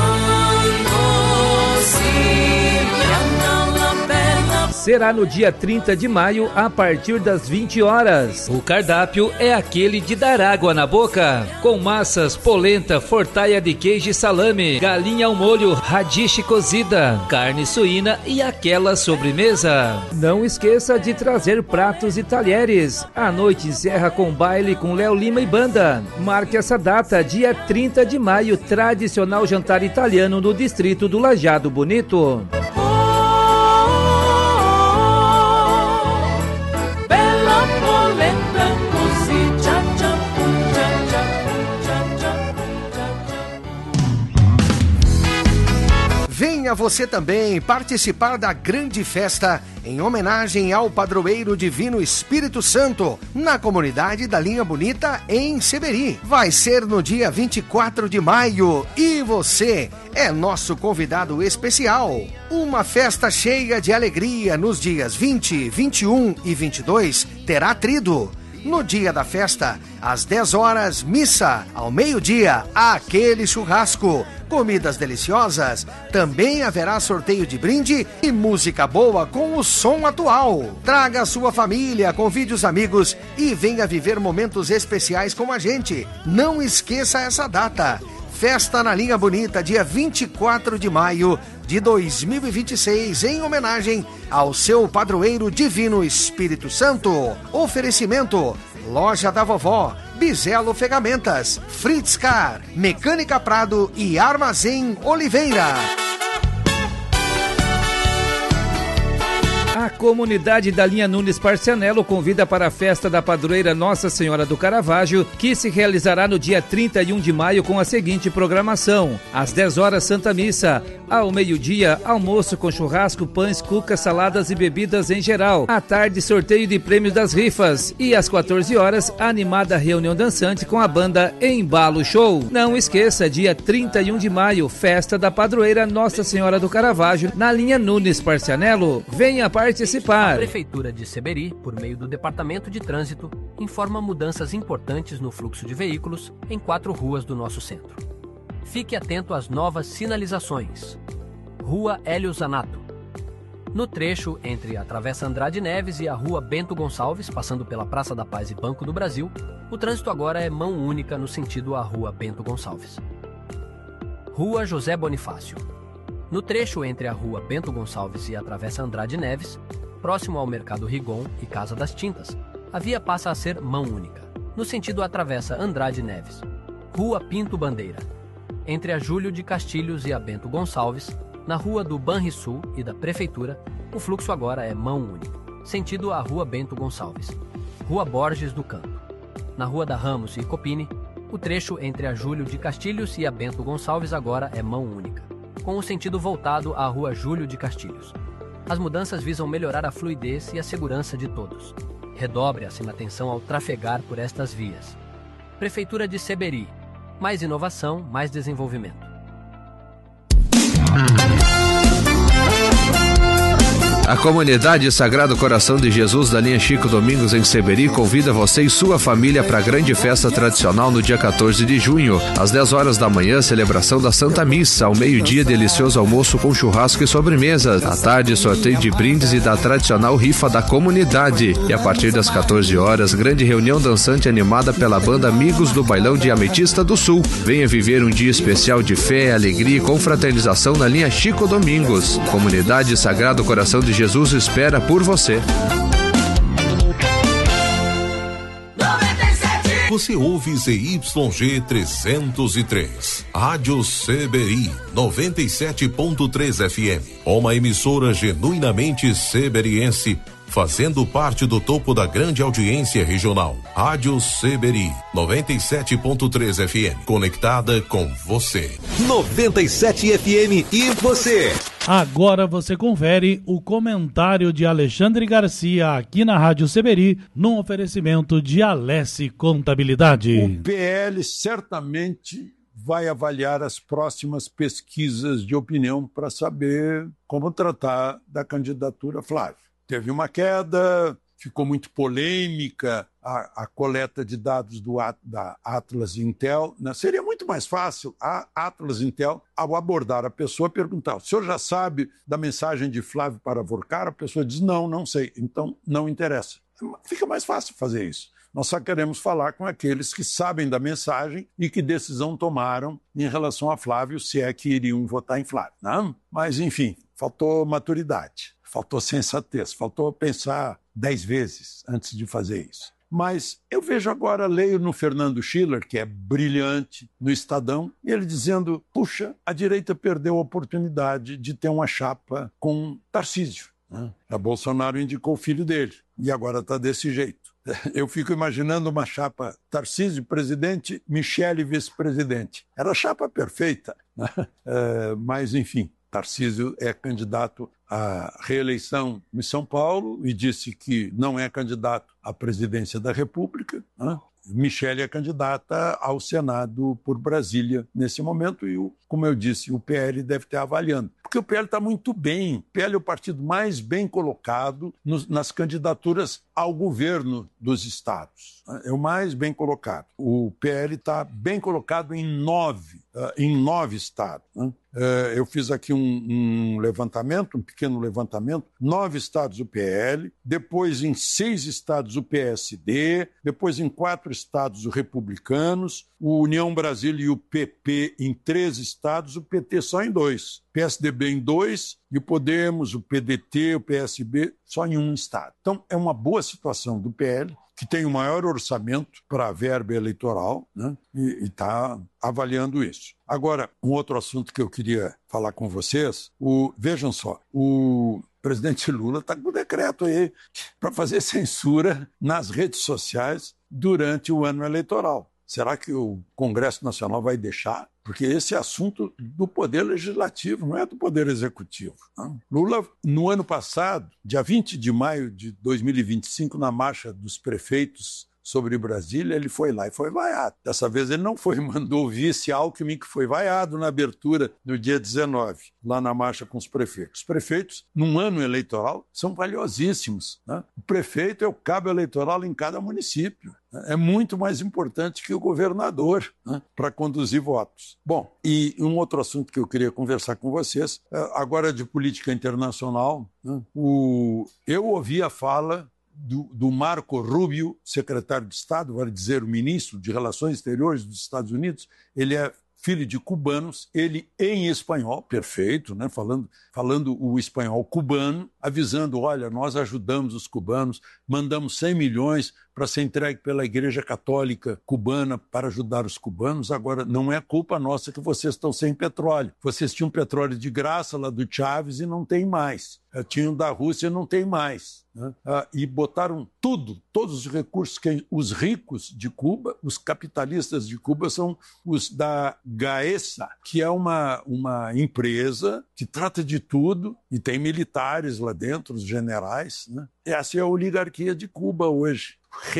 Speaker 6: Será no dia 30 de maio, a partir das 20 horas. O cardápio é aquele de dar água na boca, com massas, polenta, fortaia de queijo e salame, galinha ao molho, radiche cozida, carne suína e aquela sobremesa. Não esqueça de trazer pratos e talheres. A noite encerra com baile com Léo Lima e banda. Marque essa data, dia 30 de maio, tradicional jantar italiano no distrito do Lajeado Bonito.
Speaker 20: Venha você também participar da grande festa em homenagem ao padroeiro Divino Espírito Santo, na comunidade da Linha Bonita, em Seberi. Vai ser no dia 24 de maio e você é nosso convidado especial. Uma festa cheia de alegria nos dias 20, 21 e 22 terá trido. No dia da festa, às 10 horas, missa. Ao meio-dia, aquele churrasco. Comidas deliciosas. Também haverá sorteio de brinde e música boa com o som atual. Traga a sua família, convide os amigos e venha viver momentos especiais com a gente. Não esqueça essa data. Festa na Linha Bonita, dia 24 de maio de 2026, em homenagem ao seu padroeiro Divino Espírito Santo. Oferecimento: Loja da Vovó, Bizelo Ferramentas, Fritz Car, Mecânica Prado e Armazém Oliveira.
Speaker 6: A comunidade da linha Nunes Parcianello convida para a festa da padroeira Nossa Senhora do Caravaggio, que se realizará no dia 31 de maio com a seguinte programação: às 10 horas, Santa Missa; ao meio-dia, almoço com churrasco, pães, cucas, saladas e bebidas em geral; à tarde, sorteio de prêmios das rifas; e às 14 horas, animada reunião dançante com a banda Embalo Show. Não esqueça, dia 31 de maio, festa da padroeira Nossa Senhora do Caravaggio, na linha Nunes Parcianello. Venha participar.
Speaker 21: A Prefeitura de Seberi, por meio do Departamento de Trânsito, informa mudanças importantes no fluxo de veículos em 4 ruas do nosso centro. Fique atento às novas sinalizações. Rua Hélio Zanato. No trecho entre a Travessa Andrade Neves e a Rua Bento Gonçalves, passando pela Praça da Paz e Banco do Brasil, o trânsito agora é mão única no sentido à Rua Bento Gonçalves. Rua José Bonifácio. No trecho entre a Rua Bento Gonçalves e a Travessa Andrade Neves, próximo ao Mercado Rigon e Casa das Tintas, a via passa a ser mão única, no sentido à Travessa Andrade Neves. Rua Pinto Bandeira. Entre a Júlio de Castilhos e a Bento Gonçalves, na Rua do Banrisul e da Prefeitura, o fluxo agora é mão única, sentido à Rua Bento Gonçalves. Rua Borges do Campo. Na Rua da Ramos e Copini, o trecho entre a Júlio de Castilhos e a Bento Gonçalves agora é mão única, com o sentido voltado à Rua Júlio de Castilhos. As mudanças visam melhorar a fluidez e a segurança de todos. Redobre-se na atenção ao trafegar por estas vias. Prefeitura de Seberi. Mais inovação, mais desenvolvimento.
Speaker 22: A comunidade Sagrado Coração de Jesus da linha Chico Domingos em Seberi convida você e sua família para a grande festa tradicional no dia 14 de junho. Às 10 horas da manhã, celebração da Santa Missa. Ao meio-dia, delicioso almoço com churrasco e sobremesa. À tarde, sorteio de brindes e da tradicional rifa da comunidade. E a partir das 14 horas, grande reunião dançante animada pela banda Amigos do Bailão de Ametista do Sul. Venha viver um dia especial de fé, alegria e confraternização na linha Chico Domingos. Comunidade Sagrado Coração de Jesus espera por você.
Speaker 15: Você ouve ZYG 303, Rádio Seberi 97.3 FM, uma emissora genuinamente seberiense, fazendo parte do topo da grande audiência regional. Rádio Seberi 97.3 FM, conectada com você.
Speaker 7: 97 FM e você.
Speaker 12: Agora você confere o comentário de Alexandre Garcia aqui na Rádio Seberi, num oferecimento de Alessi Contabilidade.
Speaker 23: O PL certamente vai avaliar as próximas pesquisas de opinião para saber como tratar da candidatura Flávio. Teve uma queda, ficou muito polêmica a coleta de dados da Atlas Intel. Seria muito mais fácil a Atlas Intel, ao abordar a pessoa, perguntar: o senhor já sabe da mensagem de Flávio para Vorcar? A pessoa diz: não sei, então não interessa. Fica mais fácil fazer isso. Nós só queremos falar com aqueles que sabem da mensagem e que decisão tomaram em relação a Flávio, se é que iriam votar em Flávio. Não? Mas, enfim, faltou maturidade. Faltou sensatez, faltou pensar 10 vezes antes de fazer isso. Mas eu vejo agora, leio no Fernando Schiller, que é brilhante, no Estadão, e ele dizendo: puxa, a direita perdeu a oportunidade de ter uma chapa com Tarcísio. A Bolsonaro indicou o filho dele, e agora está desse jeito. Eu fico imaginando uma chapa Tarcísio presidente, Michele vice-presidente. Era a chapa perfeita, né? Mas enfim. Tarcísio é candidato à reeleição em São Paulo e disse que não é candidato à presidência da República, né? Michele é candidata ao Senado por Brasília nesse momento e, como eu disse, o PL deve estar avaliando. Porque o PL está muito bem. O PL é o partido mais bem colocado nas candidaturas ao governo dos estados. É o mais bem colocado. O PL está bem colocado em nove estados. Eu fiz aqui um levantamento, um pequeno levantamento. 9 estados o PL, depois em 6 estados o PSD, depois em 4 estados os republicanos, o União Brasil e o PP em 3 estados, o PT só em 2. PSDB em 2 e o Podemos, o PDT, o PSB só em 1 estado. Então é uma boa situação do PL, que tem o maior orçamento para a verba eleitoral, né? E está avaliando isso. Agora, um outro assunto que eu queria falar com vocês, vejam só, o presidente Lula está com um decreto aí para fazer censura nas redes sociais durante o ano eleitoral. Será que o Congresso Nacional vai deixar? Porque esse é assunto do Poder Legislativo, não é do Poder Executivo. Não. Lula, no ano passado, dia 20 de maio de 2025, na marcha dos prefeitos sobre Brasília, ele foi lá e foi vaiado. Dessa vez ele não foi, mandou o vice Alckmin, que foi vaiado na abertura no dia 19, lá na marcha com os prefeitos. Os prefeitos, num ano eleitoral, são valiosíssimos, né? O prefeito é o cabo eleitoral em cada município. É muito mais importante que o governador, né, para conduzir votos. Bom, e um outro assunto que eu queria conversar com vocês, agora de política internacional, né, eu ouvi a fala do Marco Rubio, secretário de Estado, vale dizer, o ministro de Relações Exteriores dos Estados Unidos. Ele é filho de cubanos, ele em espanhol, perfeito, né? falando o espanhol cubano, avisando, olha, nós ajudamos os cubanos, mandamos 100 milhões para ser entregue pela Igreja Católica cubana para ajudar os cubanos. Agora, não é culpa nossa que vocês estão sem petróleo. Vocês tinham petróleo de graça lá do Chávez e não tem mais. Tinham da Rússia e não tem mais. Né? E botaram todos os recursos que os ricos de Cuba, os capitalistas de Cuba, são os da Gaesa, que é uma empresa que trata de tudo e tem militares lá dentro, os generais, né? Essa é a oligarquia de Cuba hoje.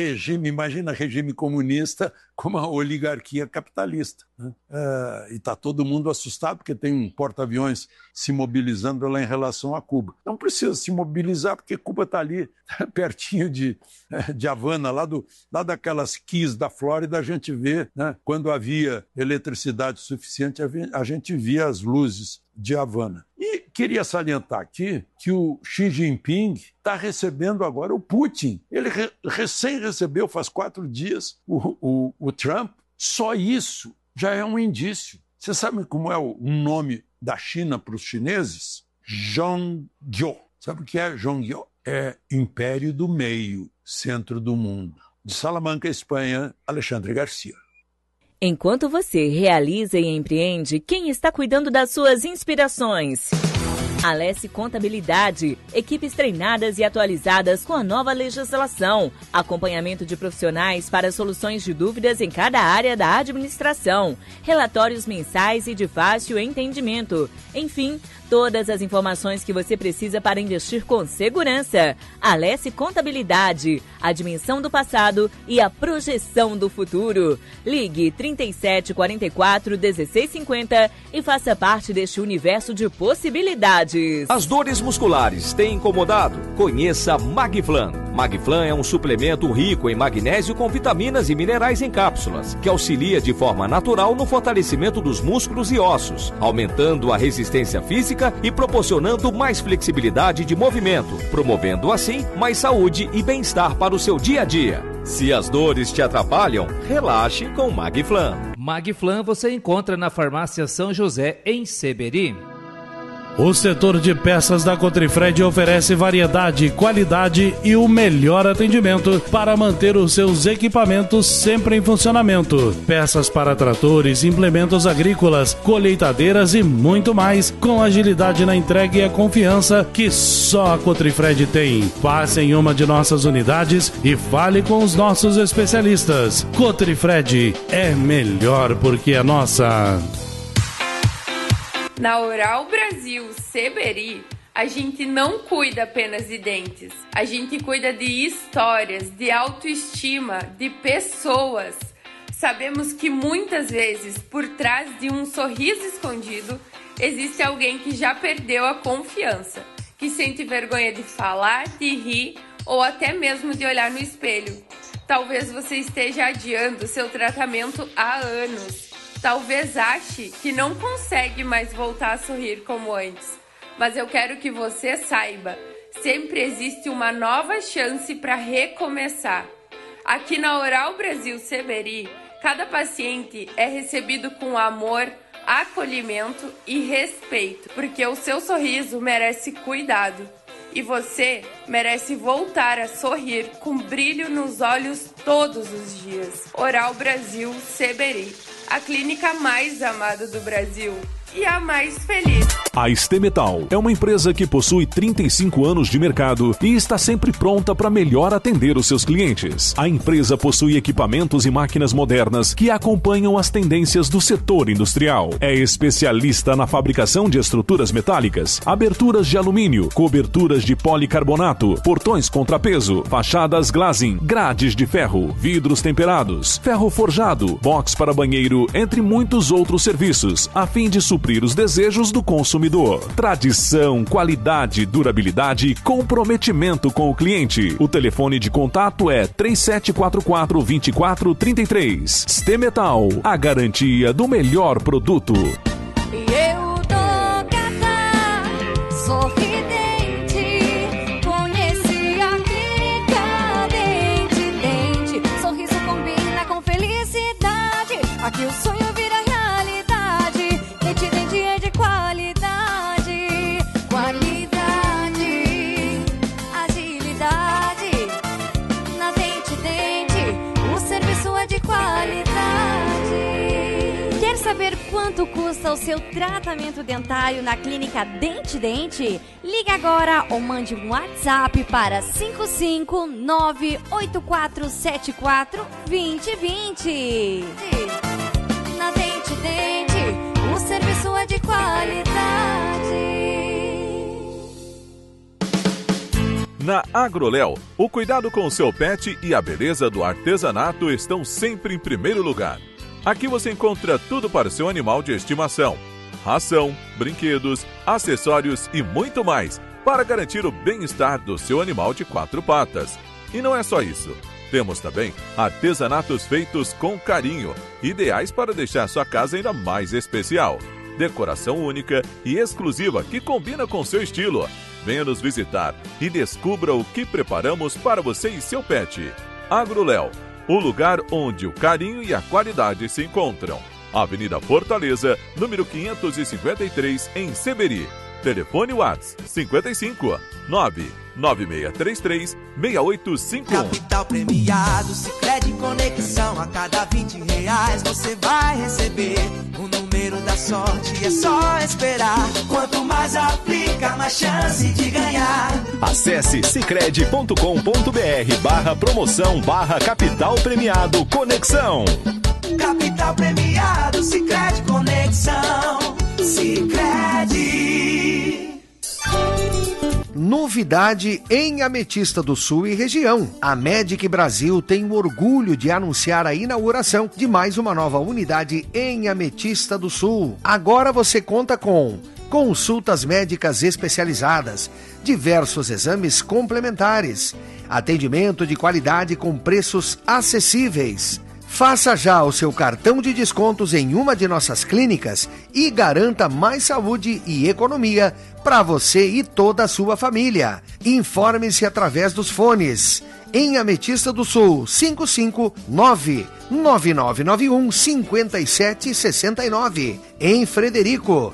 Speaker 23: Imagina regime comunista como a oligarquia capitalista, né? E está todo mundo assustado porque tem um porta-aviões se mobilizando lá em relação a Cuba. Não precisa se mobilizar porque Cuba está ali pertinho de Havana, lá daquelas quis da Flórida, a gente vê, né? Quando havia eletricidade suficiente, a gente via as luzes de Havana. E queria salientar aqui que o Xi Jinping está recebendo agora o Putin. Ele recém recebeu, faz 4 dias, o Trump. Só isso já é um indício. Você sabe como é o nome da China para os chineses? Zhongguo. Sabe o que é Zhongguo? É Império do Meio, centro do mundo. De Salamanca, Espanha, Alexandre Garcia.
Speaker 1: Enquanto você realiza e empreende, quem está cuidando das suas inspirações? Alesse Contabilidade, equipes treinadas e atualizadas com a nova legislação, acompanhamento de profissionais para soluções de dúvidas em cada área da administração, relatórios mensais e de fácil entendimento, enfim, todas as informações que você precisa para investir com segurança. Alesse Contabilidade, a dimensão do passado e a projeção do futuro. Ligue 3744-1650 e faça parte deste universo de possibilidades.
Speaker 2: As dores musculares têm incomodado? Conheça Magiflan. Magiflan é um suplemento rico em magnésio com vitaminas e minerais em cápsulas, que auxilia de forma natural no fortalecimento dos músculos e ossos, aumentando a resistência física e proporcionando mais flexibilidade de movimento, promovendo assim mais saúde e bem-estar para o seu dia a dia. Se as dores te atrapalham, relaxe com Magiflan.
Speaker 6: Magiflan você encontra na Farmácia São José, em Seberi.
Speaker 12: O setor de peças da Cotrifred oferece variedade, qualidade e o melhor atendimento para manter os seus equipamentos sempre em funcionamento. Peças para tratores, implementos agrícolas, colheitadeiras e muito mais, com agilidade na entrega e a confiança que só a Cotrifred tem. Passe em uma de nossas unidades e fale com os nossos especialistas. Cotrifred é melhor porque é nossa.
Speaker 3: Na Oral Brasil Seberi, a gente não cuida apenas de dentes. A gente cuida de histórias, de autoestima, de pessoas. Sabemos que muitas vezes, por trás de um sorriso escondido, existe alguém que já perdeu a confiança, que sente vergonha de falar, de rir ou até mesmo de olhar no espelho. Talvez você esteja adiando seu tratamento há anos. Talvez ache que não consegue mais voltar a sorrir como antes. Mas eu quero que você saiba, sempre existe uma nova chance para recomeçar. Aqui na Oral Brasil Seberi, cada paciente é recebido com amor, acolhimento e respeito, porque o seu sorriso merece cuidado. E você merece voltar a sorrir com brilho nos olhos todos os dias. Oral Brasil Seberi, a clínica mais amada do Brasil e a mais feliz.
Speaker 9: A Stemetal é uma empresa que possui 35 anos de mercado e está sempre pronta para melhor atender os seus clientes. A empresa possui equipamentos e máquinas modernas que acompanham as tendências do setor industrial. É especialista na fabricação de estruturas metálicas, aberturas de alumínio, coberturas de policarbonato, portões contrapeso, fachadas glazing, grades de ferro, vidros temperados, ferro forjado, box para banheiro, entre muitos outros serviços, a fim de suprir os desejos do consumidor. Tradição, qualidade, durabilidade e comprometimento com o cliente. O telefone de contato é 3744-2433. Stemetal, a garantia do melhor produto.
Speaker 4: Eu tô gata, sorridente, conheci a clínica Dente. Sorriso combina com felicidade, aqui o sonho vira realidade. Dente é de qualidade, agilidade. Na Dente, o serviço é de qualidade. Quer saber quanto custa o seu tratamento dentário na clínica Dente? Ligue agora ou mande um WhatsApp para 55984742020. Na Dente, o serviço é de qualidade.
Speaker 14: Na Agroléu, o cuidado com o seu pet e a beleza do artesanato estão sempre em primeiro lugar. Aqui você encontra tudo para o seu animal de estimação: ração, brinquedos, acessórios e muito mais, para garantir o bem-estar do seu animal de 4 patas. E não é só isso. Temos também artesanatos feitos com carinho, ideais para deixar sua casa ainda mais especial. Decoração única e exclusiva que combina com seu estilo. Venha nos visitar e descubra o que preparamos para você e seu pet. Agroléu, o lugar onde o carinho e a qualidade se encontram. Avenida Fortaleza, número 553, em Seberi. Telefone WhatsApp 55 99633 6851.
Speaker 5: Capital premiado, Sicredi Conexão. A cada R$20 você vai receber o número da sorte, é só esperar. Quanto mais aplica, mais chance de ganhar.
Speaker 19: Acesse sicredi.com.br/promoção/capital premiado Conexão.
Speaker 5: Capital premiado, Sicredi Conexão. Sicredi.
Speaker 20: Novidade em Ametista do Sul e região. A Medic Brasil tem o orgulho de anunciar a inauguração de mais uma nova unidade em Ametista do Sul. Agora você conta com consultas médicas especializadas, diversos exames complementares, atendimento de qualidade com preços acessíveis. Faça já o seu cartão de descontos em uma de nossas clínicas e garanta mais saúde e economia para você e toda a sua família. Informe-se através dos fones. Em Ametista do Sul, 559-9991-5769. Em Frederico,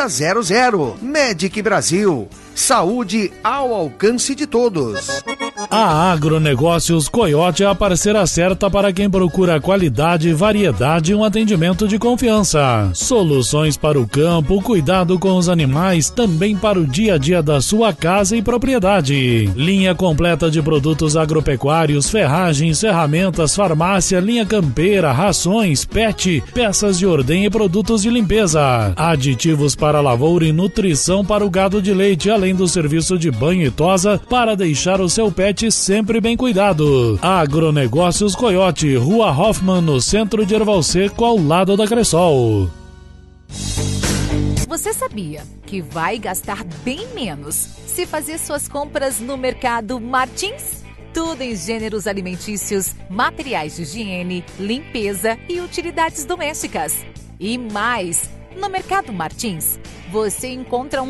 Speaker 20: 55-2010-3000. Medic Brasil. Saúde ao alcance de todos.
Speaker 12: A Agronegócios Coiote é a parceira certa para quem procura qualidade, variedade e um atendimento de confiança. Soluções para o campo, cuidado com os animais, também para o dia a dia da sua casa e propriedade. Linha completa de produtos agropecuários, ferragens, ferramentas, farmácia, linha campeira, rações, pet, peças de ordem e produtos de limpeza. Aditivos para lavoura e nutrição para o gado de leite, além do serviço de banho e tosa para deixar o seu pet sempre bem cuidado. Agronegócios Coiote, Rua Hoffman, no centro de Erval Seco, ao lado da Cressol.
Speaker 13: Você sabia que vai gastar bem menos se fazer suas compras no Mercado Martins? Tudo em gêneros alimentícios, materiais de higiene, limpeza e utilidades domésticas. E mais, no Mercado Martins, você encontra um